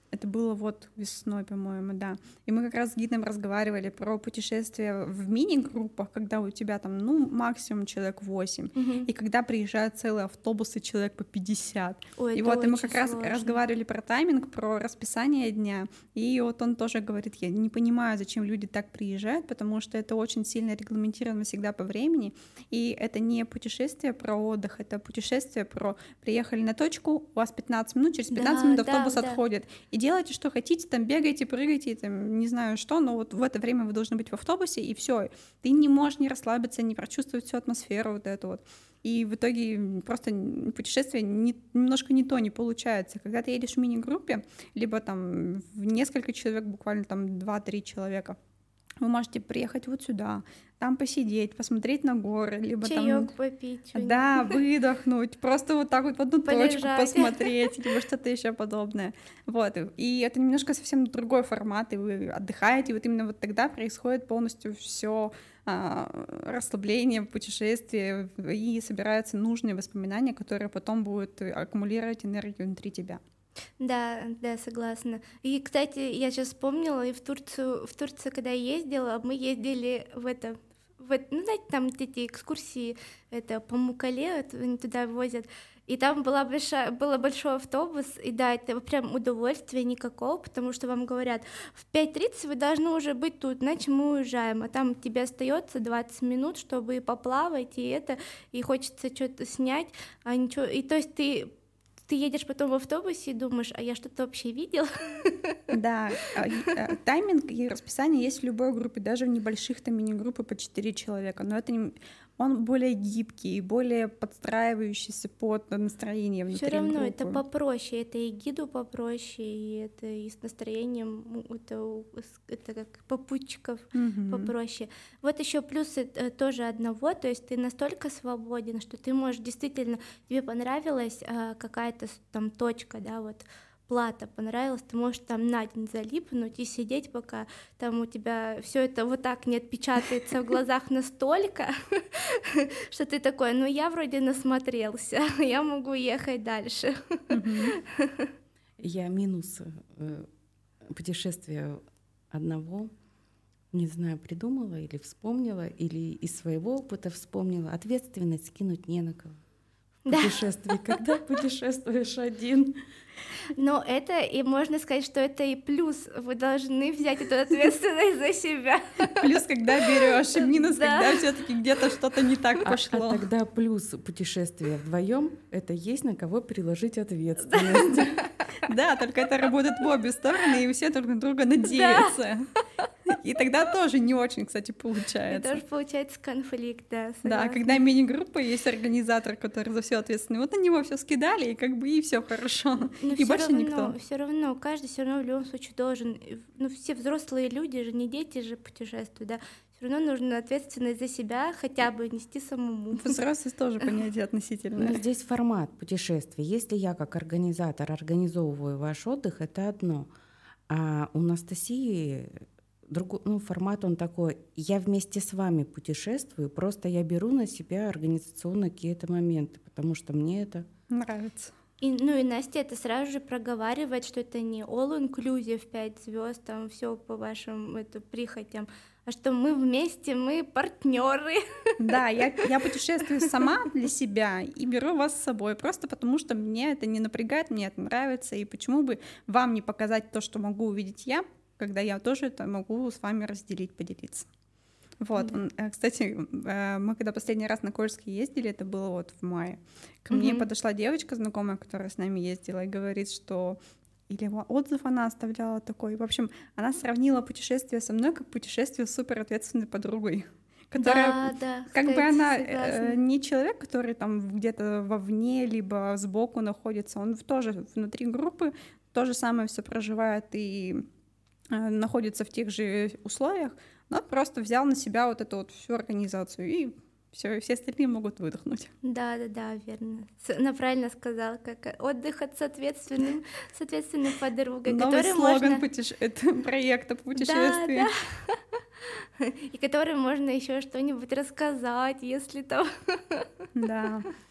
Это было вот весной, по-моему, да. И мы как раз с гидом разговаривали про путешествия в мини-группах, когда у тебя там, ну, максимум человек восемь, Мгм. и когда приезжают целые автобусы человек по пятьдесят. Ой, И это вот и мы очень как раз сложно. разговаривали про тайминг, про расписание дня, и вот он тоже говорит, я не понимаю, зачем люди так приезжают, потому что это очень сильно регламентировано всегда по времени, и это не путешествие про отдых, это путешествие про приехали на точку, у вас пятнадцать минут, через пятнадцать Да, минут да, автобус да. отходит, и делайте, что хотите, там бегайте, прыгайте, там, не знаю что, но вот в это время вы должны быть в автобусе, и все. Ты не можешь не расслабиться, не прочувствовать всю атмосферу вот эту вот. И в итоге просто путешествие не, немножко не то не получается. Когда ты едешь в мини-группе, либо там в несколько человек, буквально там два-три человека, вы можете приехать вот сюда, там посидеть, посмотреть на горы, либо там... Чаёк попить. что-нибудь. Да, выдохнуть, просто вот так вот в одну точку Полежать. посмотреть, либо что-то еще подобное. Вот, и это немножко совсем другой формат, и вы отдыхаете, и вот именно вот тогда происходит полностью все расслабление, путешествие, и собираются нужные воспоминания, которые потом будут аккумулировать энергию внутри тебя. Да, да, согласна. И, кстати, я сейчас вспомнила, и в Турцию, в Турцию, когда я ездила, мы ездили в это, в это, ну, знаете, там вот эти экскурсии, это по Мукале, это они туда возят, и там была большая, был большой автобус, и да, это прям удовольствие никакого, потому что вам говорят, в пять тридцать вы должны уже быть тут, иначе мы уезжаем, а там тебе остается двадцать минут, чтобы поплавать, и это, и хочется что-то снять, а ничего, и то есть ты Ты едешь потом в автобусе и думаешь, а я что-то вообще видел? Да, тайминг и расписание есть в любой группе, даже в небольших там мини-группы по четыре человека, но это не... он более гибкий, более подстраивающийся под настроение внутри Все равно группы. это попроще, это и гиду попроще, и это и с настроением, это, это как попутчиков Мгм. попроще. Вот еще плюсы э, тоже одного, то есть ты настолько свободен, что ты можешь действительно, тебе понравилась э, какая-то с- там точка, да, вот плата понравилась, ты можешь там на день залипнуть и сидеть, пока там у тебя все это вот так не отпечатается в глазах настолько, что ты такой, ну я вроде насмотрелся, я могу ехать дальше. Мгм. Я минус э, путешествия одного, не знаю, придумала или вспомнила, или из своего опыта вспомнила. Ответственность скинуть не на кого. В Да. путешествии, когда путешествуешь один. Но это, и можно сказать, что это и плюс, вы должны взять эту ответственность за себя. Плюс, когда берешь, и минус, Да. когда все-таки где-то что-то не так А, пошло. а тогда плюс путешествия вдвоем это есть на кого переложить ответственность. Да, только это работает в обе стороны, и все друг на друга надеются. И тогда тоже не очень, кстати, И получается. тоже получается конфликт, да. Да, согласна. когда мини-группа, есть организатор, который за все ответственный. Вот на него все скидали, и как бы и все хорошо. Но И всё больше равно, никто. все равно, каждый все равно в любом случае должен, ну все взрослые люди же, не дети же путешествуют, да, все равно нужно ответственность за себя хотя бы нести самому. Взрослость тоже понятие Но относительное. здесь формат путешествия. Если я как организатор организовываю ваш отдых, это одно. А у Анастасии другой, ну, формат он такой. Я вместе с вами путешествую, просто я беру на себя организационно какие-то моменты, потому что мне это... Нравится. И, ну и Настя это сразу же проговаривает, что это не all-inclusive пять звезд, там все по вашим это, прихотям, а что мы вместе, мы партнеры. Да, я, я путешествую сама для себя и беру вас с собой, просто потому что мне это не напрягает, мне это нравится, и почему бы вам не показать то, что могу увидеть я, когда я тоже это могу с вами разделить, поделиться. Вот, он, э, кстати, э, мы когда последний раз на Кольский ездили, это было вот в мае, ко мне Мгм. подошла девочка знакомая, которая с нами ездила, и говорит, что или отзыв она оставляла такой. В общем, она сравнила путешествие со мной как путешествие с суперответственной подругой, которая Да, да, как бы кстати, она э, согласна. не человек, который там где-то вовне либо сбоку находится, он в- тоже внутри группы то же самое все проживает и э, находится в тех же условиях, но просто взял на себя вот эту вот всю организацию, и все, все остальные могут выдохнуть. Да, да, да, верно. С- Она правильно сказала, как э, отдых от соответственным, соответственной подругой, Новый которой слоган можно... путеше- это проекта путешествия. Да, да. И которой можно еще что-нибудь рассказать, если там... Да.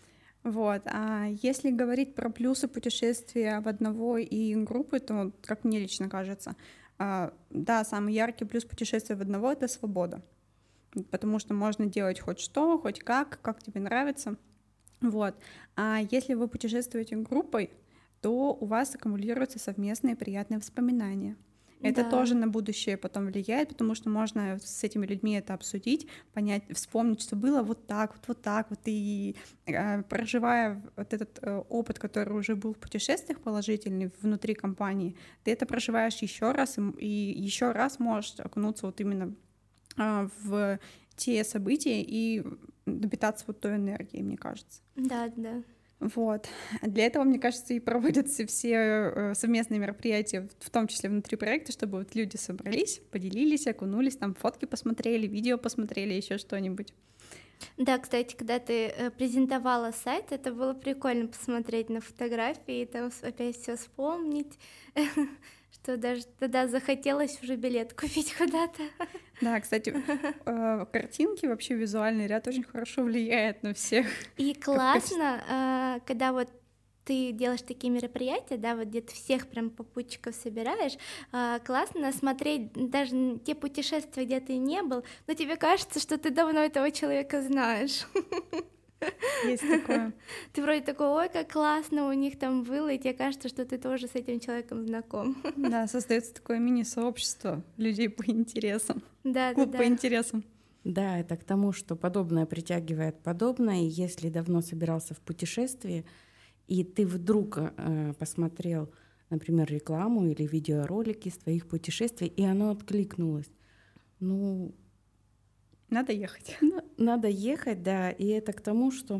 Вот. А если говорить про плюсы путешествия в одного и группы, то, как мне лично кажется, а, да, самый яркий плюс путешествия в одного — это свобода, потому что можно делать хоть что, хоть как, как тебе нравится. Вот. А если вы путешествуете группой, то у вас аккумулируются совместные приятные воспоминания. Это Да. тоже на будущее потом влияет, потому что можно с этими людьми это обсудить, понять, вспомнить, что было вот так, вот, вот так, вот, и э, проживая вот этот э, опыт, который уже был в путешествиях положительный внутри компании, ты это проживаешь еще раз, и, и еще раз можешь окунуться вот именно э, в те события и напитаться вот той энергией, мне кажется. Да, да. Вот. Для этого, мне кажется, и проводятся все совместные мероприятия, в том числе внутри проекта, чтобы вот люди собрались, поделились, окунулись, там фотки посмотрели, видео посмотрели, еще что-нибудь. Да, кстати, когда ты э, презентовала сайт, это было прикольно посмотреть на фотографии, и там опять все вспомнить, что даже тогда захотелось уже билет купить куда-то. Да, кстати, э, картинки, вообще визуальный ряд очень хорошо влияет на всех. И классно, э, когда вот ты делаешь такие мероприятия, да, вот где ты всех прям попутчиков собираешь, э, классно смотреть даже те путешествия, где ты не был, но тебе кажется, что ты давно этого человека знаешь. Есть такое. Ты вроде такой, ой, как классно у них там было, и тебе кажется, что ты тоже с этим человеком знаком. Да, создается такое мини-сообщество людей по интересам. Да, Клуб да, по да. интересам. Да, это к тому, что подобное притягивает подобное. И если давно собирался в путешествии, и ты вдруг э, посмотрел, например, рекламу или видеоролики из твоих путешествий, и оно откликнулось, ну, Надо ехать. надо ехать, да. И это к тому, что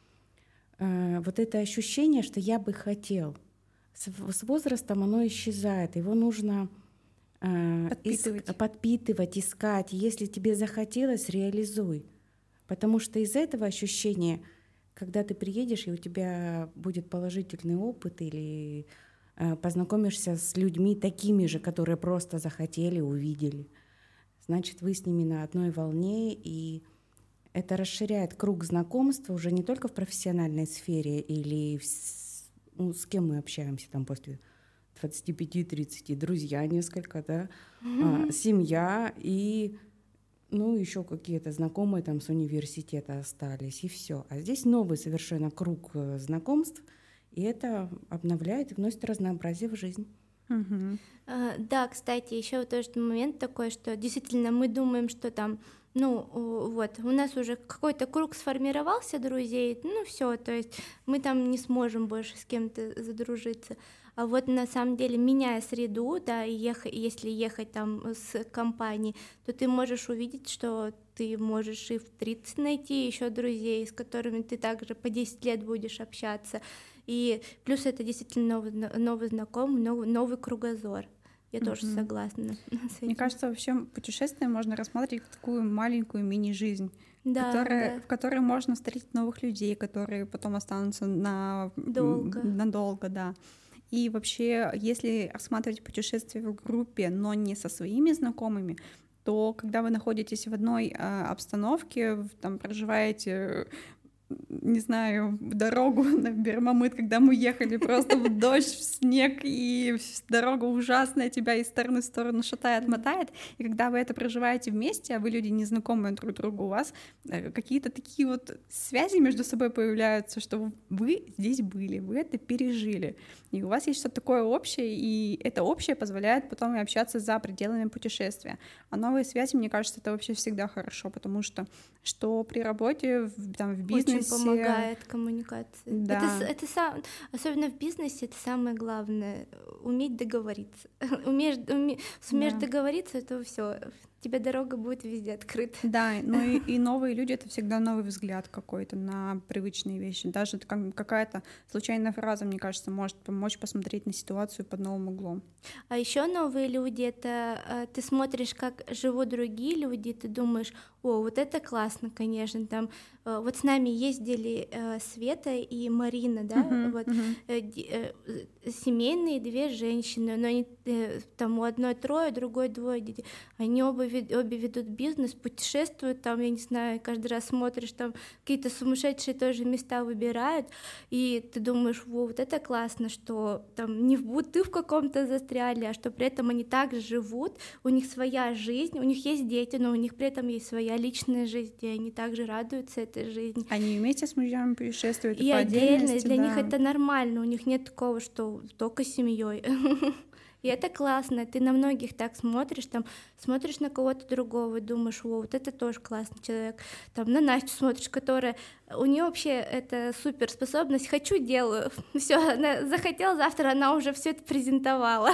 э, вот это ощущение, что я бы хотел, с, с возрастом оно исчезает. Его нужно э, Подпитывать. иск- подпитывать, искать. Если тебе захотелось, реализуй. Потому что из этого ощущения, когда ты приедешь, и у тебя будет положительный опыт, или э, познакомишься с людьми такими же, которые просто захотели, увидели, значит, вы с ними на одной волне, и это расширяет круг знакомства уже не только в профессиональной сфере или в с, ну, с кем мы общаемся там после двадцати пяти тридцати, друзья несколько, да, а, семья и ну, еще какие-то знакомые там с университета остались, и все. А здесь новый совершенно круг э, знакомств, и это обновляет и вносит разнообразие в жизнь. Мгм. А, Да, кстати, еще тоже момент такой, что действительно мы думаем, что там, ну, у- вот, у нас уже какой-то круг сформировался друзей, ну все, то есть мы там не сможем больше с кем-то задружиться. А вот на самом деле, меняя среду, да, и ех- если ехать там с компанией, то ты можешь увидеть, что ты можешь и в тридцать найти еще друзей, с которыми ты также по десять лет будешь общаться. И плюс это действительно новый, зна- новый знакомый, новый, новый кругозор. Я тоже Мгм. согласна с Мне этим. кажется, вообще путешествие можно рассматривать как такую маленькую мини-жизнь, Да, которая, да. в которой можно встретить новых людей, которые потом останутся на Долго. м, надолго, да. И вообще, если рассматривать путешествие в группе, но не со своими знакомыми, то когда вы находитесь в одной а, обстановке, в- там проживаете, не знаю, дорогу на Бермамыт, когда мы ехали просто в дождь, в снег, и дорога ужасная, тебя из стороны в сторону шатает, мотает. И когда вы это проживаете вместе, а вы люди незнакомые друг другу, у вас э, какие-то такие вот связи между собой появляются, что вы здесь были, вы это пережили. И у вас есть что-то такое общее, и это общее позволяет потом и общаться за пределами путешествия. А новые связи, мне кажется, это вообще всегда хорошо, потому что что при работе, в, там, в бизнесе... Очень помогает коммуникации. Да. Это, с- это сам, особенно в бизнесе, это самое главное — уметь договориться. Умеешь, уме- сумеешь Да. договориться, то все, тебе дорога будет везде открыта. Да, ну и, и новые люди — это всегда новый взгляд какой-то на привычные вещи. Даже как- какая-то случайная фраза, мне кажется, может помочь посмотреть на ситуацию под новым углом. А еще новые люди — это э, ты смотришь, как живут другие люди, ты думаешь, о, вот это классно, конечно, там э, вот с нами ездили э, Света и Марина, да, Мгм, вот мгм. э, ди- э, э, семейные две женщины, но они э, там у одной трое, другой двое детей, они оба обе ведут бизнес, путешествуют, там, я не знаю, каждый раз смотришь, там какие-то сумасшедшие тоже места выбирают, и ты думаешь, во, вот это классно, что там не в будто в каком-то застряли, а что при этом они также живут, у них своя жизнь, у них есть дети, но у них при этом есть своя личная жизнь, и они также радуются этой жизни. Они вместе с мужьями путешествуют и, и по отдельно, отдельности, для да. них это нормально, у них нет такого, что только семьей. И это классно, ты на многих так смотришь, там, смотришь на кого-то другого и думаешь, о, вот это тоже классный человек, там, на Настю смотришь, которая, у нее вообще это суперспособность, хочу, делаю, все, она захотела, завтра она уже все это презентовала.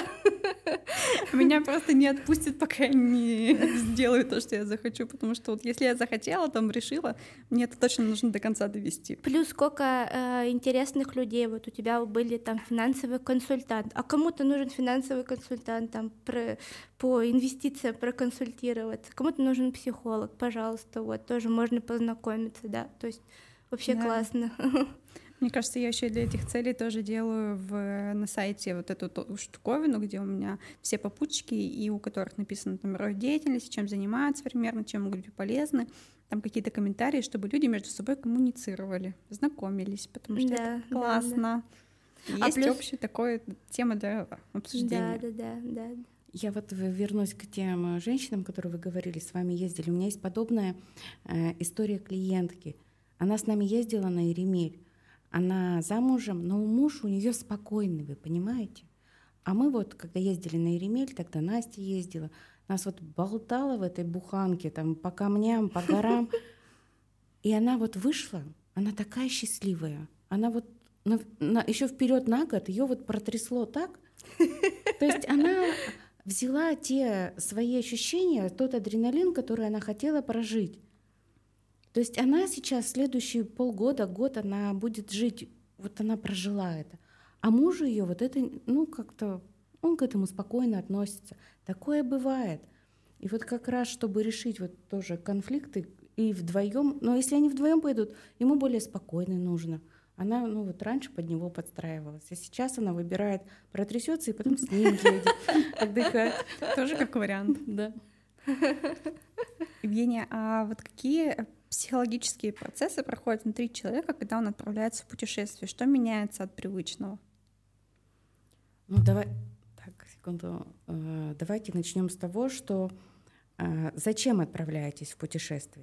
Меня просто не отпустит, пока я не сделаю то, что я захочу, потому что вот если я захотела, там, решила, мне это точно нужно до конца довести. Плюс сколько э, интересных людей, вот у тебя были там финансовый консультант, а кому-то нужен финансовый консультант там про, по инвестициям проконсультироваться, кому-то нужен психолог, пожалуйста, вот тоже можно познакомиться, да, то есть вообще Да. классно. Мне кажется, я еще для этих целей тоже делаю в, на сайте вот эту ту- штуковину, где у меня все попутчики, и у которых написано там род деятельности, чем занимаются примерно, чем могут быть полезны, там какие-то комментарии, чтобы люди между собой коммуницировали, знакомились, потому что Да, это да, классно. И А есть плюс- общая такая тема для обсуждения. Да, да, да, да. Я вот вернусь к тем женщинам, которые вы говорили, с вами ездили. У меня есть подобная э, история клиентки. Она с нами ездила на Иремель. Она замужем, но муж у нее спокойный, вы понимаете? А мы вот, когда ездили на Иремель, тогда Настя ездила, нас вот болтала в этой буханке, там, по камням, по горам. И она вот вышла, она такая счастливая. Она вот на, на, еще вперед на год ее вот протрясло так. То есть она взяла те свои ощущения, тот адреналин, который она хотела прожить. То есть она сейчас следующие полгода, год она будет жить, вот она прожила это. А мужу ее вот это, ну как-то, он к этому спокойно относится. Такое бывает. И вот как раз, чтобы решить вот тоже конфликты и вдвоем, но если они вдвоем пойдут, ему более спокойно нужно. Она, ну вот раньше под него подстраивалась, а сейчас она выбирает, протрясется и потом с ним едет, отдыхать. Тоже как вариант. Да. Евгения, а вот какие психологические процессы проходят внутри человека, когда он отправляется в путешествие? Что меняется от привычного? Ну давай, так, секунду. Э, Давайте начнем с того, что э, зачем отправляетесь в путешествие?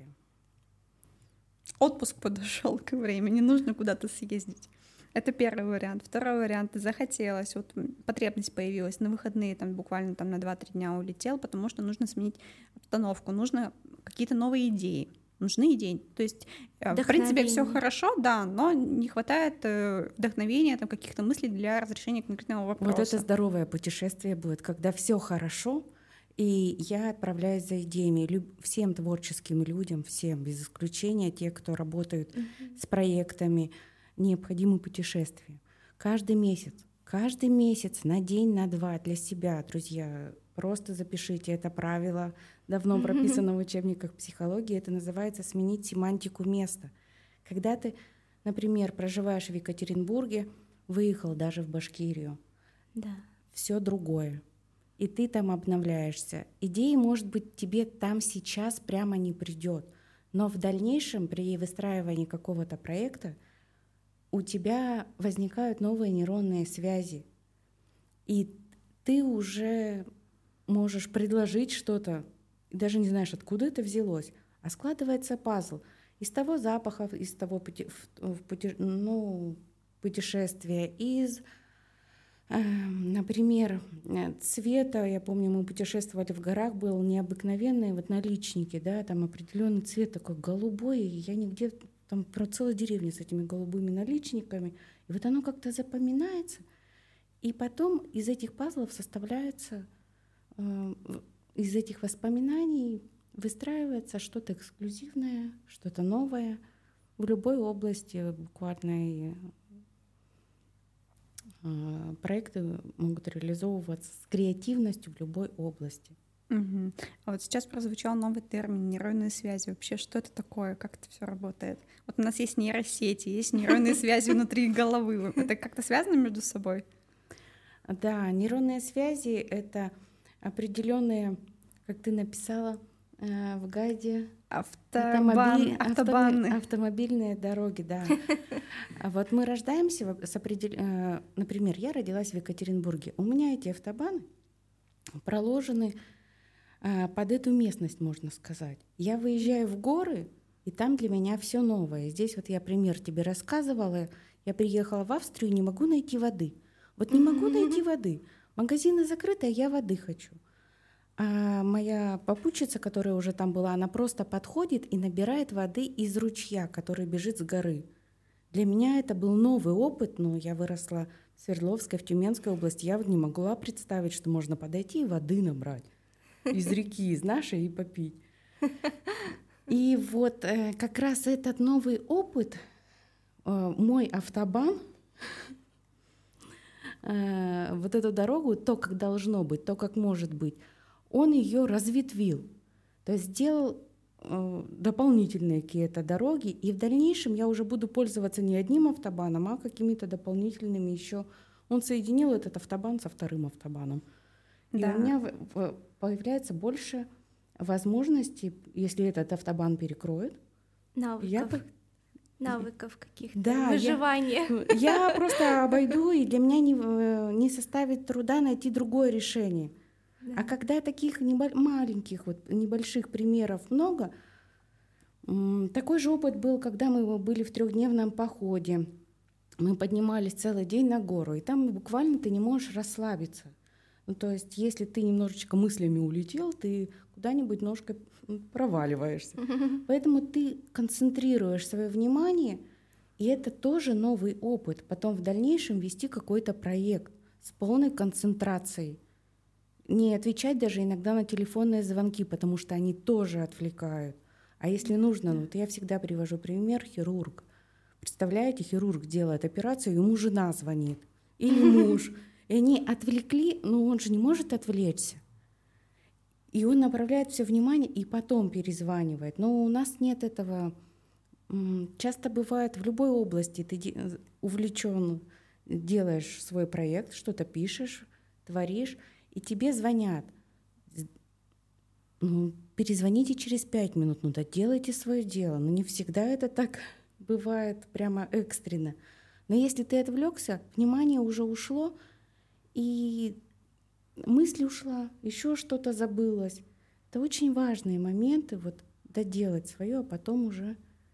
Отпуск подошел к времени, нужно куда-то съездить. Это первый вариант. Второй вариант — захотелось, вот потребность появилась на выходные, там буквально там на два-три дня улетел, потому что нужно сменить обстановку, нужно какие-то новые идеи. Нужны идеи. То есть, в принципе, все хорошо, да, но не хватает э, вдохновения, там, каких-то мыслей для разрешения конкретного вопроса. Вот это здоровое путешествие будет, когда все хорошо, и я отправляюсь за идеями. Люб- всем творческим людям, всем, без исключения, те, кто работают mm-hmm. с проектами, необходимы путешествия. Каждый месяц, каждый месяц, на день, на два для себя, друзья, просто запишите это правило, давно прописано в учебниках психологии, это называется сменить семантику места. Когда ты, например, проживаешь в Екатеринбурге, выехал даже в Башкирию, да. все другое, и ты там обновляешься. Идеи, может быть, тебе там сейчас прямо не придет, но в дальнейшем при выстраивании какого-то проекта у тебя возникают новые нейронные связи, и ты уже можешь предложить что-то, даже не знаешь, откуда это взялось, а складывается пазл из того запаха, из того пути, в, пути, ну, путешествия, из, э, например, цвета. Я помню, мы путешествовали в горах, был необыкновенный вот наличники, да, там определенный цвет такой голубой, и я нигде там про целую деревню с этими голубыми наличниками, и вот оно как-то запоминается, и потом из этих пазлов составляется из этих воспоминаний выстраивается что-то эксклюзивное, что-то новое в любой области. Буквально проекты могут реализовываться с креативностью в любой области. Угу. А вот сейчас прозвучал новый термин — нейронные связи. Вообще, что это такое? Как это все работает? Вот у нас есть нейросети, есть нейронные связи внутри головы. Это как-то связано между собой? Да, нейронные связи — это определенные, как ты написала, э, в гайде Автобан, автомобиль, автобаны. автомо- автомобильные дороги, да. А вот мы рождаемся с определ... э, Например, я родилась в Екатеринбурге. У меня эти автобаны проложены э, под эту местность, можно сказать. Я выезжаю в горы, и там для меня все новое. Здесь вот я пример тебе рассказывала. Я приехала в Австрию, не могу найти воды. Вот не могу найти воды. Магазины закрыты, а я воды хочу. А моя попутчица, которая уже там была, она просто подходит и набирает воды из ручья, который бежит с горы. Для меня это был новый опыт, но я выросла в Свердловской, в Тюменской области. Я вот не могла представить, что можно подойти и воды набрать из реки, из нашей, и попить. И вот э, как раз этот новый опыт, э, мой автобан, э, вот эту дорогу, то, как должно быть, то, как может быть, он ее разветвил, то есть сделал э, дополнительные какие-то дороги, и в дальнейшем я уже буду пользоваться не одним автобаном, а какими-то дополнительными еще. Он соединил этот автобан со вторым автобаном. И Да. у меня в, в, появляется больше возможностей, если этот автобан перекроет. Навыков. Я, Навыков каких-то, да, выживания. Я, я просто обойду, и для меня не, не составит труда найти другое решение. Да. А когда таких небо- маленьких, вот, небольших примеров много, м, такой же опыт был, когда мы были в трехдневном походе. Мы поднимались целый день на гору, и там буквально ты не можешь расслабиться. Ну, то есть, если ты немножечко мыслями улетел, ты куда-нибудь немножко проваливаешься. Поэтому ты концентрируешь свое внимание, и это тоже новый опыт. Потом в дальнейшем вести какой-то проект с полной концентрацией. Не отвечать даже иногда на телефонные звонки, потому что они тоже отвлекают. А если нужно, вот я всегда привожу пример хирург. Представляете, хирург делает операцию, ему жена звонит или муж. И они отвлекли, но он же не может отвлечься. И он направляет все внимание и потом перезванивает. Но у нас нет этого. Часто бывает в любой области ты увлечен, делаешь свой проект, что-то пишешь, творишь, и тебе звонят. Ну, перезвоните через пять минут, ну да делайте свое дело. Но не всегда это так бывает прямо экстренно. Но если ты отвлекся, внимание уже ушло, и мысль ушла, еще что-то забылось. Это очень важные моменты, вот доделать свое, а потом уже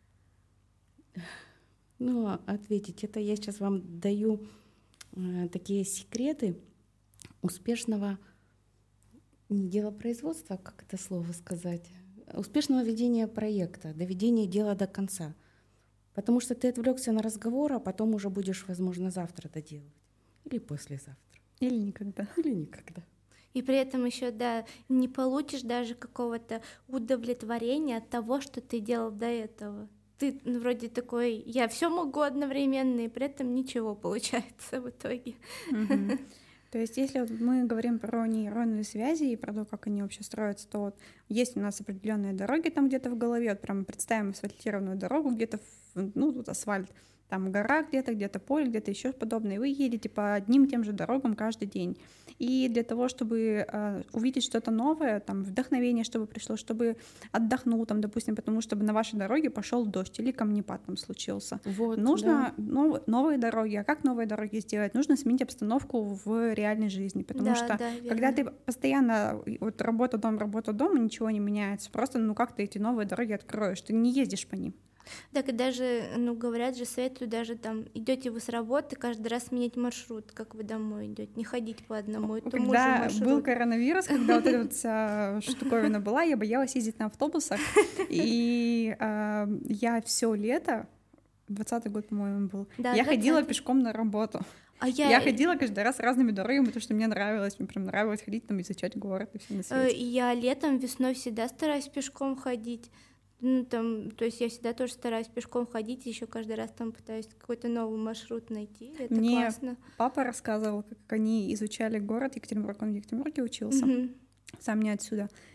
ну, ответить. Это я сейчас вам даю э, такие секреты успешного не делопроизводства, как это слово сказать, успешного ведения проекта, доведения дела до конца. Потому что ты отвлекся на разговор, а потом уже будешь, возможно, завтра доделывать. Или послезавтра. Или никогда. Или никогда. И при этом еще, да, не получишь даже какого-то удовлетворения от того, что ты делал до этого. Ты ну, вроде такой, я все могу одновременно, и при этом ничего получается в итоге. Мгм. То есть, если вот мы говорим про нейронные связи и про то, как они вообще строятся, то вот есть у нас определенные дороги там где-то в голове. Вот прям представим асфальтированную дорогу, где-то, в- ну, тут асфальт, там гора где-то, где-то поле, где-то еще подобное. И вы едете по одним и тем же дорогам каждый день. И для того, чтобы э, увидеть что-то новое, там, вдохновение, чтобы пришло, чтобы отдохнул, там, допустим, потому чтобы на вашей дороге пошел дождь или камнепад там случился. Вот, Нужно да. нов- новые дороги. А как новые дороги сделать? Нужно сменить обстановку в реальной жизни, потому Да, что да, когда верно. ты постоянно вот работа дом работа дом, ничего не меняется. Просто ну как ты эти новые дороги откроешь? Ты не ездишь по ним. Так и даже, ну, говорят же, советую даже там, идете вы с работы, каждый раз менять маршрут, как вы домой идете, не ходить по одному и тому же Когда маршруту. был коронавирус, когда вот эта вот вся штуковина была, я боялась ездить на автобусах, и э, я все лето, двадцатый год, по-моему, был, Да, я ходила двадцатый. пешком на работу. А я, Я ходила каждый раз разными дорогами, потому что мне нравилось, мне прям нравилось ходить там, изучать город и все на э, свете. и я летом, весной всегда стараюсь пешком ходить. Ну, там, то есть я всегда тоже стараюсь пешком ходить, еще каждый раз там пытаюсь какой-то новый маршрут найти. Это Мне классно. папа рассказывал, как они изучали город Екатеринбург, он в Екатеринбурге учился, Мгм. сам не отсюда.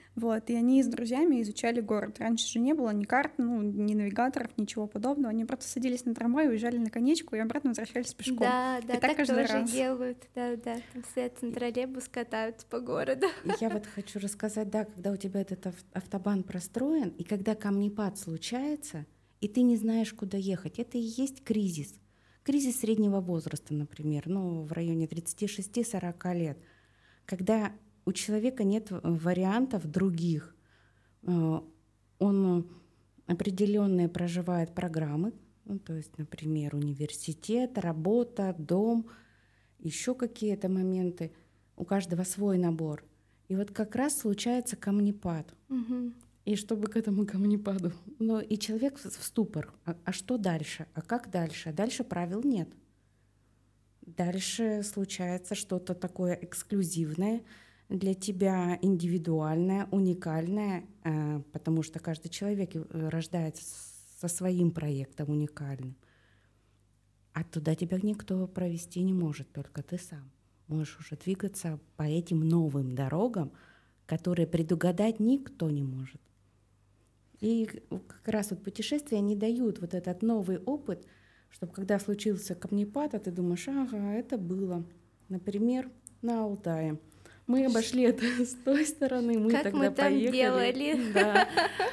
Вот, и они с друзьями изучали город. Раньше же не было ни карт, ну, ни навигаторов, ничего подобного. Они просто садились на трамвай, уезжали на конечку и обратно возвращались пешком. Да, да, и так, так каждый тоже раз. делают. Да, да, там стоят на троллейбус, катаются по городу. Я вот хочу рассказать, да, когда у тебя этот ав- автобан простроен, и когда камнепад случается, и ты не знаешь, куда ехать, это и есть кризис. Кризис среднего возраста, например, ну, в районе тридцати шести сорока лет, когда у человека нет э, вариантов других. Э, Он определенные проживает программы, ну, то есть, например, университет, работа, дом, еще какие-то моменты. У каждого свой набор. И вот как раз случается камнепад. Мгм. И чтобы к этому камнепаду. Ну и человек в в ступор. А, а что дальше? А как дальше? Дальше правил нет. Дальше случается что-то такое эксклюзивное для тебя, индивидуальное, уникальное, э, потому что каждый человек э, рождается с- со своим проектом уникальным. А туда тебя никто провести не может, только ты сам. Можешь уже двигаться по этим новым дорогам, которые предугадать никто не может. И как раз вот путешествия, они дают вот этот новый опыт, чтобы когда случился камнепад, а ты думаешь, ага, это было, например, на Алтае. Мы обошли это с той стороны, мы Как тогда мы там поехали. делали. Да.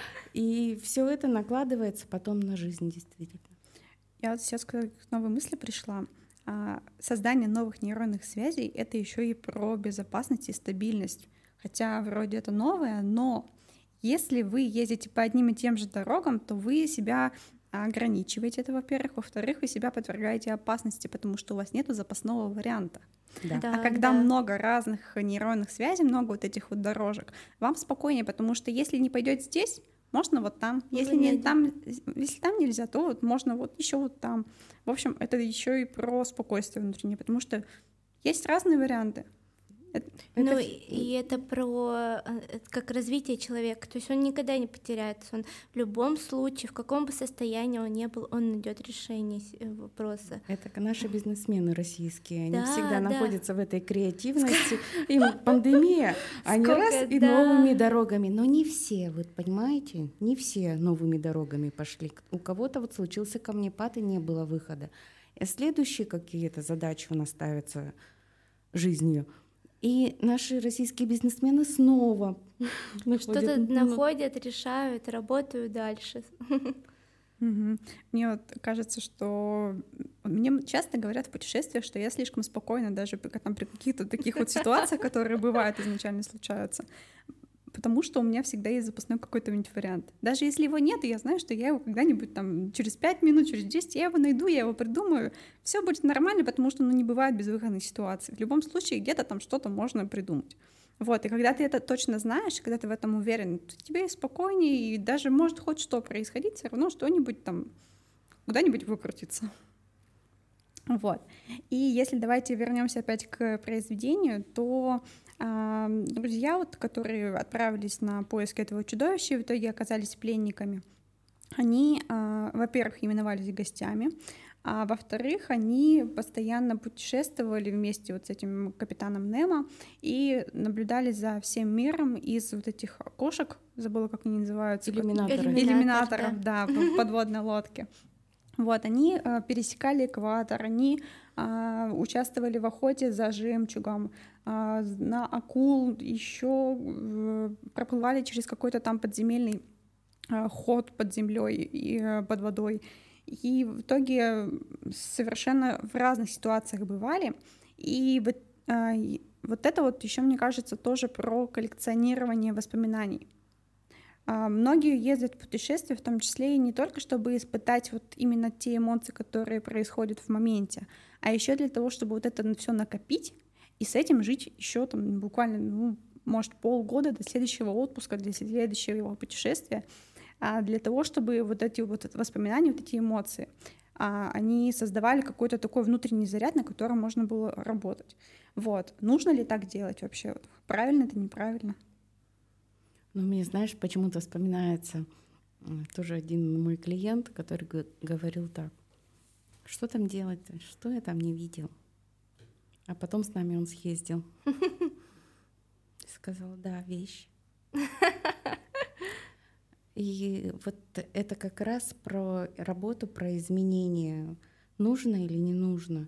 И все это накладывается потом на жизнь, действительно. Я вот сейчас к к новой мысли пришла. А, Создание новых нейронных связей — это еще и про безопасность и стабильность. Хотя вроде это новое, но если вы ездите по одним и тем же дорогам, то вы себя ограничиваете, это во-первых. Во-вторых, вы себя подвергаете опасности, потому что у вас нет запасного варианта. Да. Да, А когда да. много разных нейронных связей, много вот этих вот дорожек, вам спокойнее, потому что если не пойдет здесь, можно вот там. Если Вы не найдете. там, если там нельзя, то вот можно вот еще вот там. В общем, это еще и про спокойствие внутреннее, потому что есть разные варианты. Это- Ну Это и, и это про э, это как развитие человека. То есть он никогда не потеряется. Он в любом случае, в каком бы состоянии он ни был, он найдет решение с- э, вопроса. Это к- наши бизнесмены российские, они Да, всегда да. находятся в этой креативности. Им пандемия, они Сколько, раз и да. новыми дорогами. Но не все, вы понимаете, не все новыми дорогами пошли. У кого-то вот случился камнепад и не было выхода. И следующие какие-то задачи у нас ставятся жизнью. И наши российские бизнесмены снова Что-то находят... ну, находят, решают, работают дальше. Мгм. Мне вот кажется, что мне часто говорят в путешествиях, что я слишком спокойна даже при, там, при каких-то таких вот ситуациях, которые бывают изначально случаются, потому что у меня всегда есть запасной какой-то вариант. Даже если его нет, я знаю, что я его когда-нибудь там через пять минут, через десять, я его найду, я его придумаю, все будет нормально, потому что ну, не бывает безвыходных ситуаций. В любом случае где-то там что-то можно придумать. Вот, и когда ты это точно знаешь, когда ты в этом уверен, то тебе и спокойнее, и даже может хоть что происходить, все равно что-нибудь там куда-нибудь выкрутится. Вот. И если давайте вернемся опять к произведению, то а, друзья, вот, которые отправились на поиски этого чудовища и в итоге оказались пленниками, они, а, во-первых, именовались гостями, а во-вторых, они постоянно путешествовали вместе вот с этим капитаном Немо и наблюдали за всем миром из вот этих окошек, забыла, как они называются. как- Иллюминаторы. Иллюминатор, Иллюминаторов, да, в подводной лодке. Вот, они э, пересекали экватор, они а, участвовали в охоте за жемчугом, а, на акул, еще э, проплывали через какой-то там подземельный э, ход под землей и э, под водой. И в итоге совершенно в разных ситуациях бывали. И вот, а, и вот это вот еще, мне кажется, тоже про коллекционирование воспоминаний. А, Многие ездят в путешествия, в том числе и не только чтобы испытать вот именно те эмоции, которые происходят в моменте, а еще для того, чтобы вот это все накопить и с этим жить еще там буквально, ну, может, полгода до следующего отпуска, для следующего путешествия, а, для того, чтобы вот эти вот воспоминания, вот эти эмоции, а, они создавали какой-то такой внутренний заряд, на котором можно было работать. Вот. Нужно ли так делать вообще? Вот правильно это, неправильно? Ну, мне, знаешь, почему-то вспоминается э, тоже один мой клиент, который г- говорил так: что там делать-то, что я там не видел. А потом с нами он съездил. И сказал, да, вещь. И вот это как раз про работу, про изменения. Нужно или не нужно?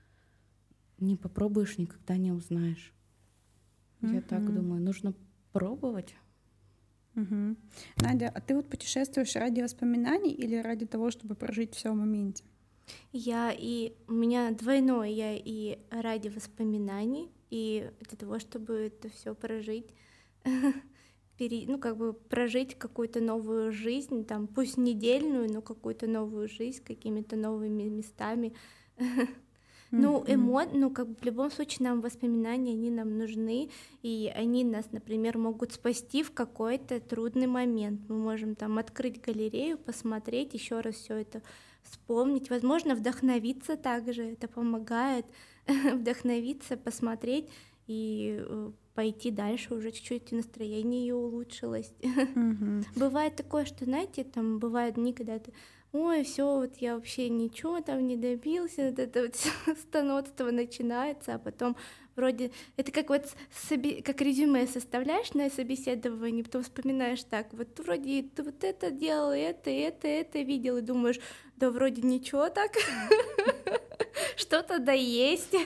Не попробуешь, никогда не узнаешь. Я Мгм. так думаю, нужно пробовать. Мгм. Надя, а ты вот путешествуешь ради воспоминаний или ради того, чтобы прожить все в моменте? Я и у меня двойное, я и ради воспоминаний, и для того, чтобы это все прожить, пере- ну, как бы прожить какую-то новую жизнь, там, пусть недельную, но какую-то новую жизнь с какими-то новыми местами. Ну, Мгм. эмо... ну, как бы в любом случае нам воспоминания, они нам нужны, и они нас, например, могут спасти в какой-то трудный момент. Мы можем там открыть галерею, посмотреть, еще раз все это вспомнить, возможно, вдохновиться также, это помогает вдохновиться, посмотреть и э, пойти дальше, уже чуть-чуть и настроение ее улучшилось. Мгм. Бывает такое, что, знаете, там бывают дни, когда ты, ой, все, вот я вообще ничего там не добился, вот это вот станотство начинается, а потом вроде, это как вот соби- как резюме составляешь на собеседовании, потом вспоминаешь так, вот вроде ты вот это делал, это, это, это видел, и думаешь, да вроде ничего так, что-то да есть.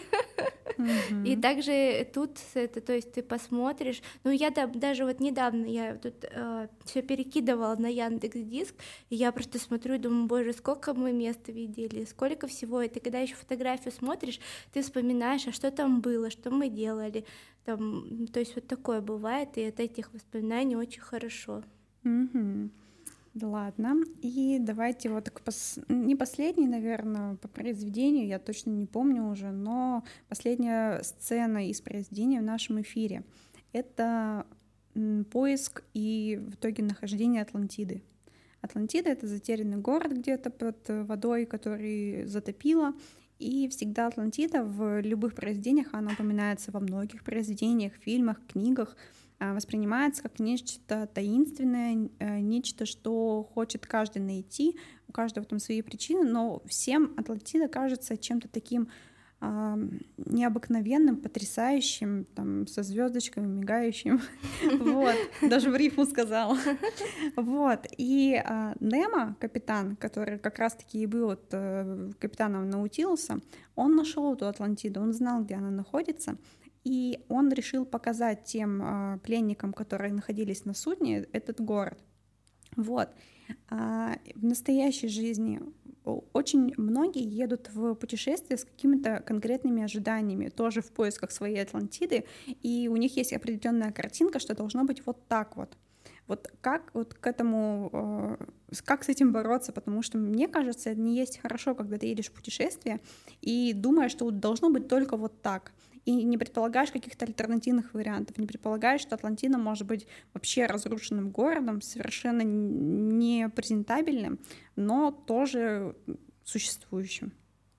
И Мгм. также тут это, то есть ты посмотришь, ну я да- даже вот недавно я тут все перекидывала на Яндекс.Диск, и я просто смотрю и думаю, боже, сколько мы мест видели, сколько всего, и ты когда еще фотографию смотришь, ты вспоминаешь, а что там было, что мы делали, там, то есть вот такое бывает, и от этих воспоминаний очень хорошо. Мгм. Да ладно. И давайте вот к пос- не последний, наверное, по произведению, я точно не помню уже, но последняя сцена из произведения в нашем эфире. Это м, поиск и в итоге нахождение Атлантиды. Атлантида — это затерянный город где-то под э, водой, который затопило. И всегда Атлантида в любых произведениях, она упоминается во многих произведениях, фильмах, книгах, а, воспринимается как нечто таинственное, э, нечто, что хочет каждый найти, у каждого там свои причины, но всем Атлантида кажется чем-то таким а, необыкновенным, потрясающим, там, со звездочками, мигающим. Вот, даже в рифму сказала. Вот, и а, Немо, капитан, который как раз-таки и был вот, э, капитаном Наутилуса, он нашел эту Атлантиду, он знал, где она находится, и он решил показать тем а, пленникам, которые находились на судне, этот город. Вот. А в настоящей жизни о- очень многие едут в путешествие с какими-то конкретными ожиданиями, тоже в поисках своей Атлантиды, и у них есть определенная картинка, что должно быть вот так вот. Вот как вот к этому, э, с- как с этим бороться, потому что мне кажется, это не есть хорошо, когда ты едешь в путешествие и думаешь, что вот должно быть только вот так, и не предполагаешь каких-то альтернативных вариантов, не предполагаешь, что Атлантида может быть вообще разрушенным городом, совершенно н- непрезентабельным, но тоже существующим.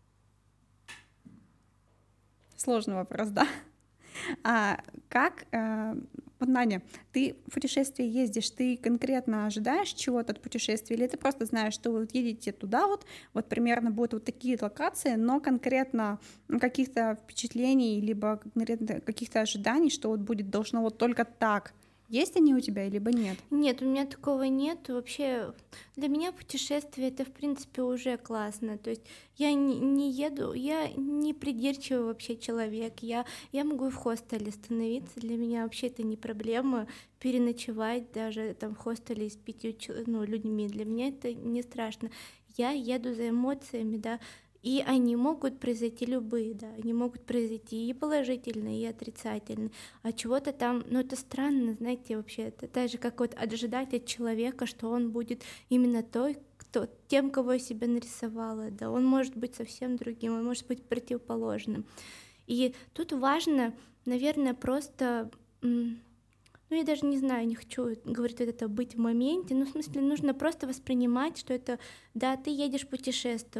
Сложный вопрос, да? А как, э, вот, Надя, ты в путешествие ездишь, ты конкретно ожидаешь чего-то от путешествия, или ты просто знаешь, что вы вот едете туда вот, вот примерно будут вот такие локации, но конкретно м, каких-то впечатлений, либо конкретно каких-то ожиданий, что вот будет должно вот только так. Есть они у тебя, либо нет? Нет, у меня такого нет. Вообще, для меня путешествие это, в принципе, уже классно. То есть я не, не еду, я не придирчивый вообще человек. Я, я могу и в хостеле становиться. Для меня вообще это не проблема переночевать даже там в хостеле с пятью чел- ну, людьми. Для меня это не страшно. Я еду за эмоциями, да. И они могут произойти любые, да, они могут произойти и положительные, и отрицательные, а чего-то там, ну это странно, знаете, вообще, это так же, как вот ожидать от человека, что он будет именно той, кто, тем, кого я себя нарисовала, да, он может быть совсем другим, он может быть противоположным. И тут важно, наверное, просто, м, ну я даже не знаю, не хочу говорить вот это быть в моменте, но в смысле нужно просто воспринимать, что это, да, ты едешь путешествовать,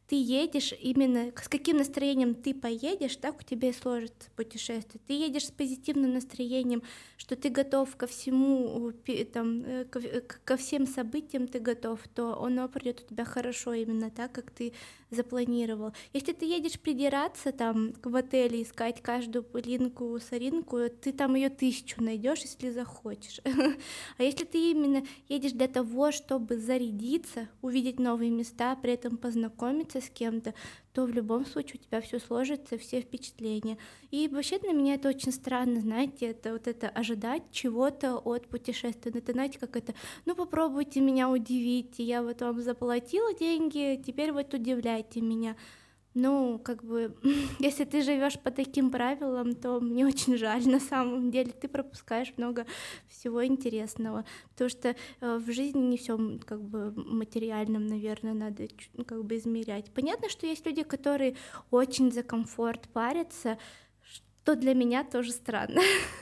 ты едешь именно с каким настроением ты поедешь, так у тебя и сложится путешествие. Ты едешь с позитивным настроением, что ты готов ко всему, там, ко, ко всем событиям ты готов, то оно придет у тебя хорошо именно так, как ты запланировал. Если ты едешь придираться там в отеле, искать каждую пылинку, соринку, ты там ее тысячу найдешь, если захочешь. А если ты именно едешь для того, чтобы зарядиться, увидеть новые места, при этом познакомиться с кем-то, то в любом случае у тебя все сложится, все впечатления. И вообще для меня это очень странно, знаете, это вот это ожидать чего-то от путешествия. Это, знаете, как это, ну попробуйте меня удивить, я вот вам заплатила деньги, теперь вот удивляйте меня. Ну, как бы, если ты живешь по таким правилам, то мне очень жаль, на самом деле, ты пропускаешь много всего интересного, потому что э, в жизни не все как бы материальным, наверное, надо ну, как бы измерять. Понятно, что есть люди, которые очень за комфорт парятся, что для меня тоже странно.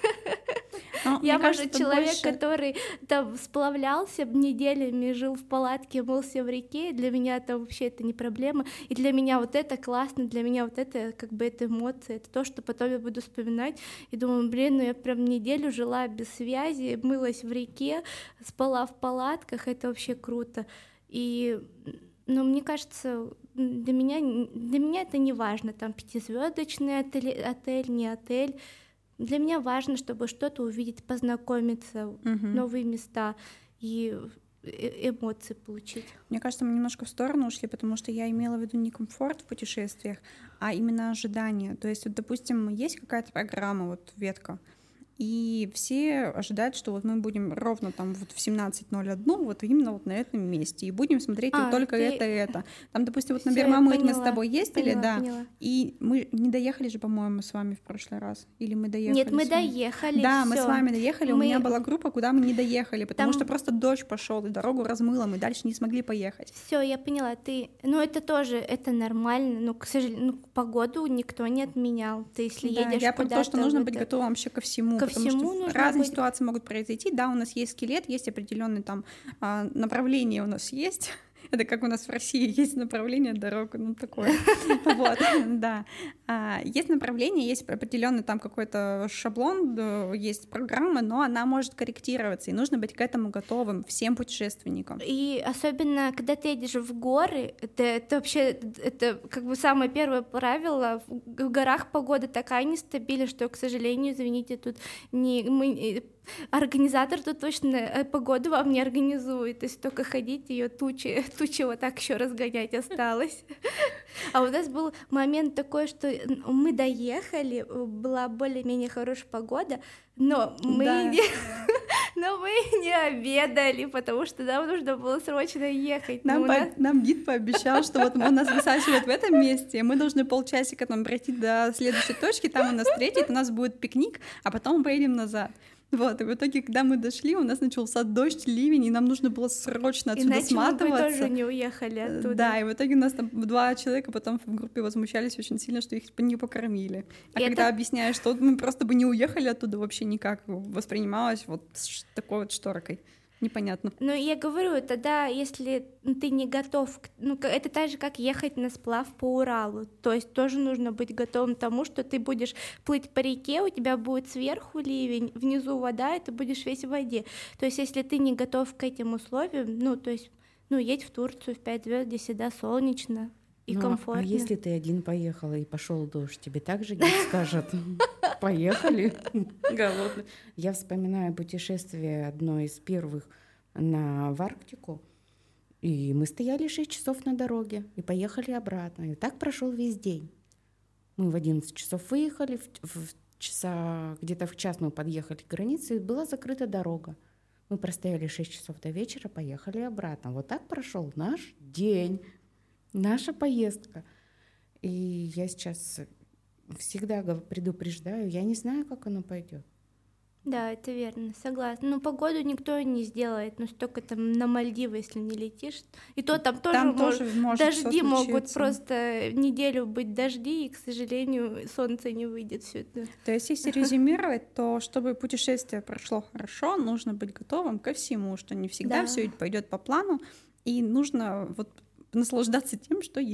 Но, я, может, человек, больше... который там сплавлялся неделями, жил в палатке, мылся в реке, для меня это вообще это не проблема, и для меня вот это классно, для меня вот это как бы это эмоции, это то, что потом я буду вспоминать и думаю, блин, ну я прям неделю жила без связи, мылась в реке, спала в палатках, это вообще круто, и... Но мне кажется, для меня, для меня это не важно, там пятизвездочный отель, отель, не отель. Для меня важно, чтобы что-то увидеть, познакомиться, угу. новые места и эмоции получить. Мне кажется, мы немножко в сторону ушли, потому что я имела в виду не комфорт в путешествиях, а именно ожидание. То есть, вот, допустим, есть какая-то программа, вот ветка, и все ожидают, что вот мы будем ровно там вот в семнадцать ноль один вот именно вот на этом месте, и будем смотреть а, вот только ты... это и это. Там, допустим, вот на Бермамыт мы с тобой ездили, поняла, да, поняла. И мы не доехали же, по-моему, с вами в прошлый раз, или мы доехали? Нет, мы доехали. Да, всё. мы с вами доехали, мы... у меня была группа, куда мы не доехали, потому там... что просто дождь пошел и дорогу размыло, мы дальше не смогли поехать. Все, я поняла, ты, ну это тоже, это нормально, но, к сожалению, ну, погоду никто не отменял, ты если да, едешь я про то, что нужно это... быть готовым вообще ко всему. Ко потому всему что разные быть... ситуации могут произойти. Да, у нас есть скелет, есть определенные там направления у нас есть. Это как у нас в России есть направление дорог, ну такое. Вот, да. Есть направление, есть определенный там какой-то шаблон, есть программа, но она может корректироваться, и нужно быть к этому готовым всем путешественникам. И особенно, когда ты едешь в горы, это, это вообще, это как бы самое первое правило, в горах погода такая нестабильная, что, к сожалению, извините, тут не мы... Организатор тут точно погоду вам не организует, то есть только ходить ее тучи, тучи вот так еще разгонять осталось. А у нас был момент такой, что мы доехали, была более-менее хорошая погода, но мы, да. не, но мы не обедали, потому что нам нужно было срочно ехать. Нам, по, нас... нам гид пообещал, что вот он нас высаживает в этом месте, мы должны полчасика там пройти до следующей точки, там он нас встретит, у нас будет пикник, а потом мы поедем назад. Вот, и в итоге, когда мы дошли, у нас начался дождь, ливень, и нам нужно было срочно отсюда Иначе сматываться. Иначе мы бы тоже не уехали оттуда. Да, и в итоге у нас там два человека потом в группе возмущались очень сильно, что их не покормили. А и когда это... объясняешь, что мы просто бы не уехали оттуда вообще никак, воспринималось вот с такой вот шторкой. Непонятно. Ну, я говорю, тогда, если ты не готов, ну, это так же, как ехать на сплав по Уралу, то есть тоже нужно быть готовым к тому, что ты будешь плыть по реке, у тебя будет сверху ливень, внизу вода, и ты будешь весь в воде. То есть если ты не готов к этим условиям, ну, то есть, ну, едь в Турцию в пять звезд, где всегда солнечно и ну, комфортно. А если ты один поехала и пошел дождь, тебе также гид скажет: поехали, голодный. Я вспоминаю путешествие одно из первых на в Арктику, и мы стояли шесть часов на дороге и поехали обратно. И так прошел весь день. Мы в одиннадцать часов выехали, в, в часа, где-то в час мы подъехали к границе, и была закрыта дорога. Мы простояли шесть часов до вечера, поехали обратно. Вот так прошел наш день, наша поездка. И я сейчас всегда предупреждаю, я не знаю, как оно пойдет. Да, это верно, согласна. Ну, погоду никто не сделает, ну, столько там на Мальдивы, если не летишь. И то там тоже, там может, тоже может дожди могут просто неделю быть дожди, и, к сожалению, солнце не выйдет все это. То есть, если резюмировать, то чтобы путешествие прошло хорошо, нужно быть готовым ко всему, что не всегда да. все пойдет по плану, и нужно вот наслаждаться тем, что есть.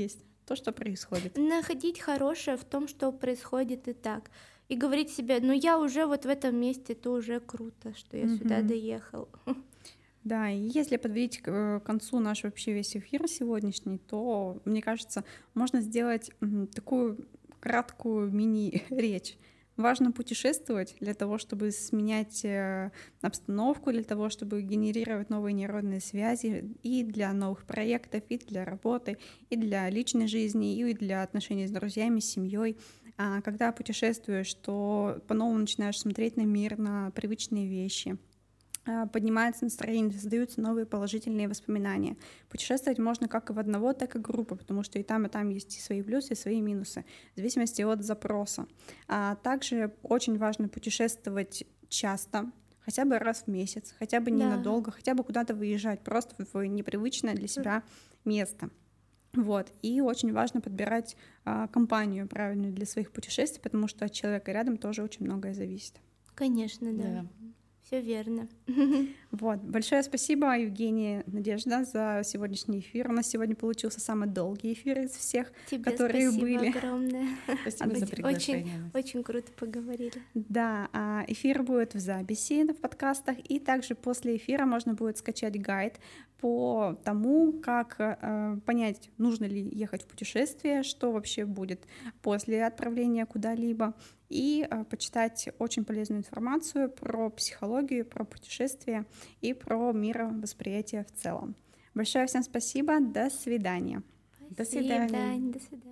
то, что происходит. Находить хорошее в том, что происходит и так. И говорить себе, ну я уже вот в этом месте, это уже круто, что я mm-hmm. сюда доехал. Да, и если подводить к концу наш вообще весь эфир сегодняшний, то, мне кажется, можно сделать такую краткую мини-речь. Важно путешествовать для того, чтобы сменять обстановку, для того, чтобы генерировать новые нейронные связи и для новых проектов, и для работы, и для личной жизни, и для отношений с друзьями, с семьей. А когда путешествуешь, то по-новому начинаешь смотреть на мир, на привычные вещи. Поднимается настроение, создаются новые положительные воспоминания. Путешествовать можно как и в одного, так и в группу, потому что и там, и там есть и свои плюсы, и свои минусы, в зависимости от запроса. А также очень важно путешествовать часто, хотя бы раз в месяц, хотя бы ненадолго, да. хотя бы куда-то выезжать, просто в непривычное для себя место. Вот. И очень важно подбирать а, компанию правильную для своих путешествий, потому что от человека рядом тоже очень многое зависит. Конечно, да. да. Все верно. Вот. Большое спасибо, Евгения, Надежда, за сегодняшний эфир. У нас сегодня получился самый долгий эфир из всех, Тебе которые спасибо были. огромное. Спасибо за приглашение. Очень, очень круто поговорили. Да, эфир будет в записи в подкастах, и также после эфира можно будет скачать гайд по тому, как э, понять, нужно ли ехать в путешествие, что вообще будет после отправления куда-либо, и э, почитать очень полезную информацию про психологию, про путешествия и про мировосприятие в целом. Большое всем спасибо, до свидания. Спасибо, до свидания. Дань, до свидания.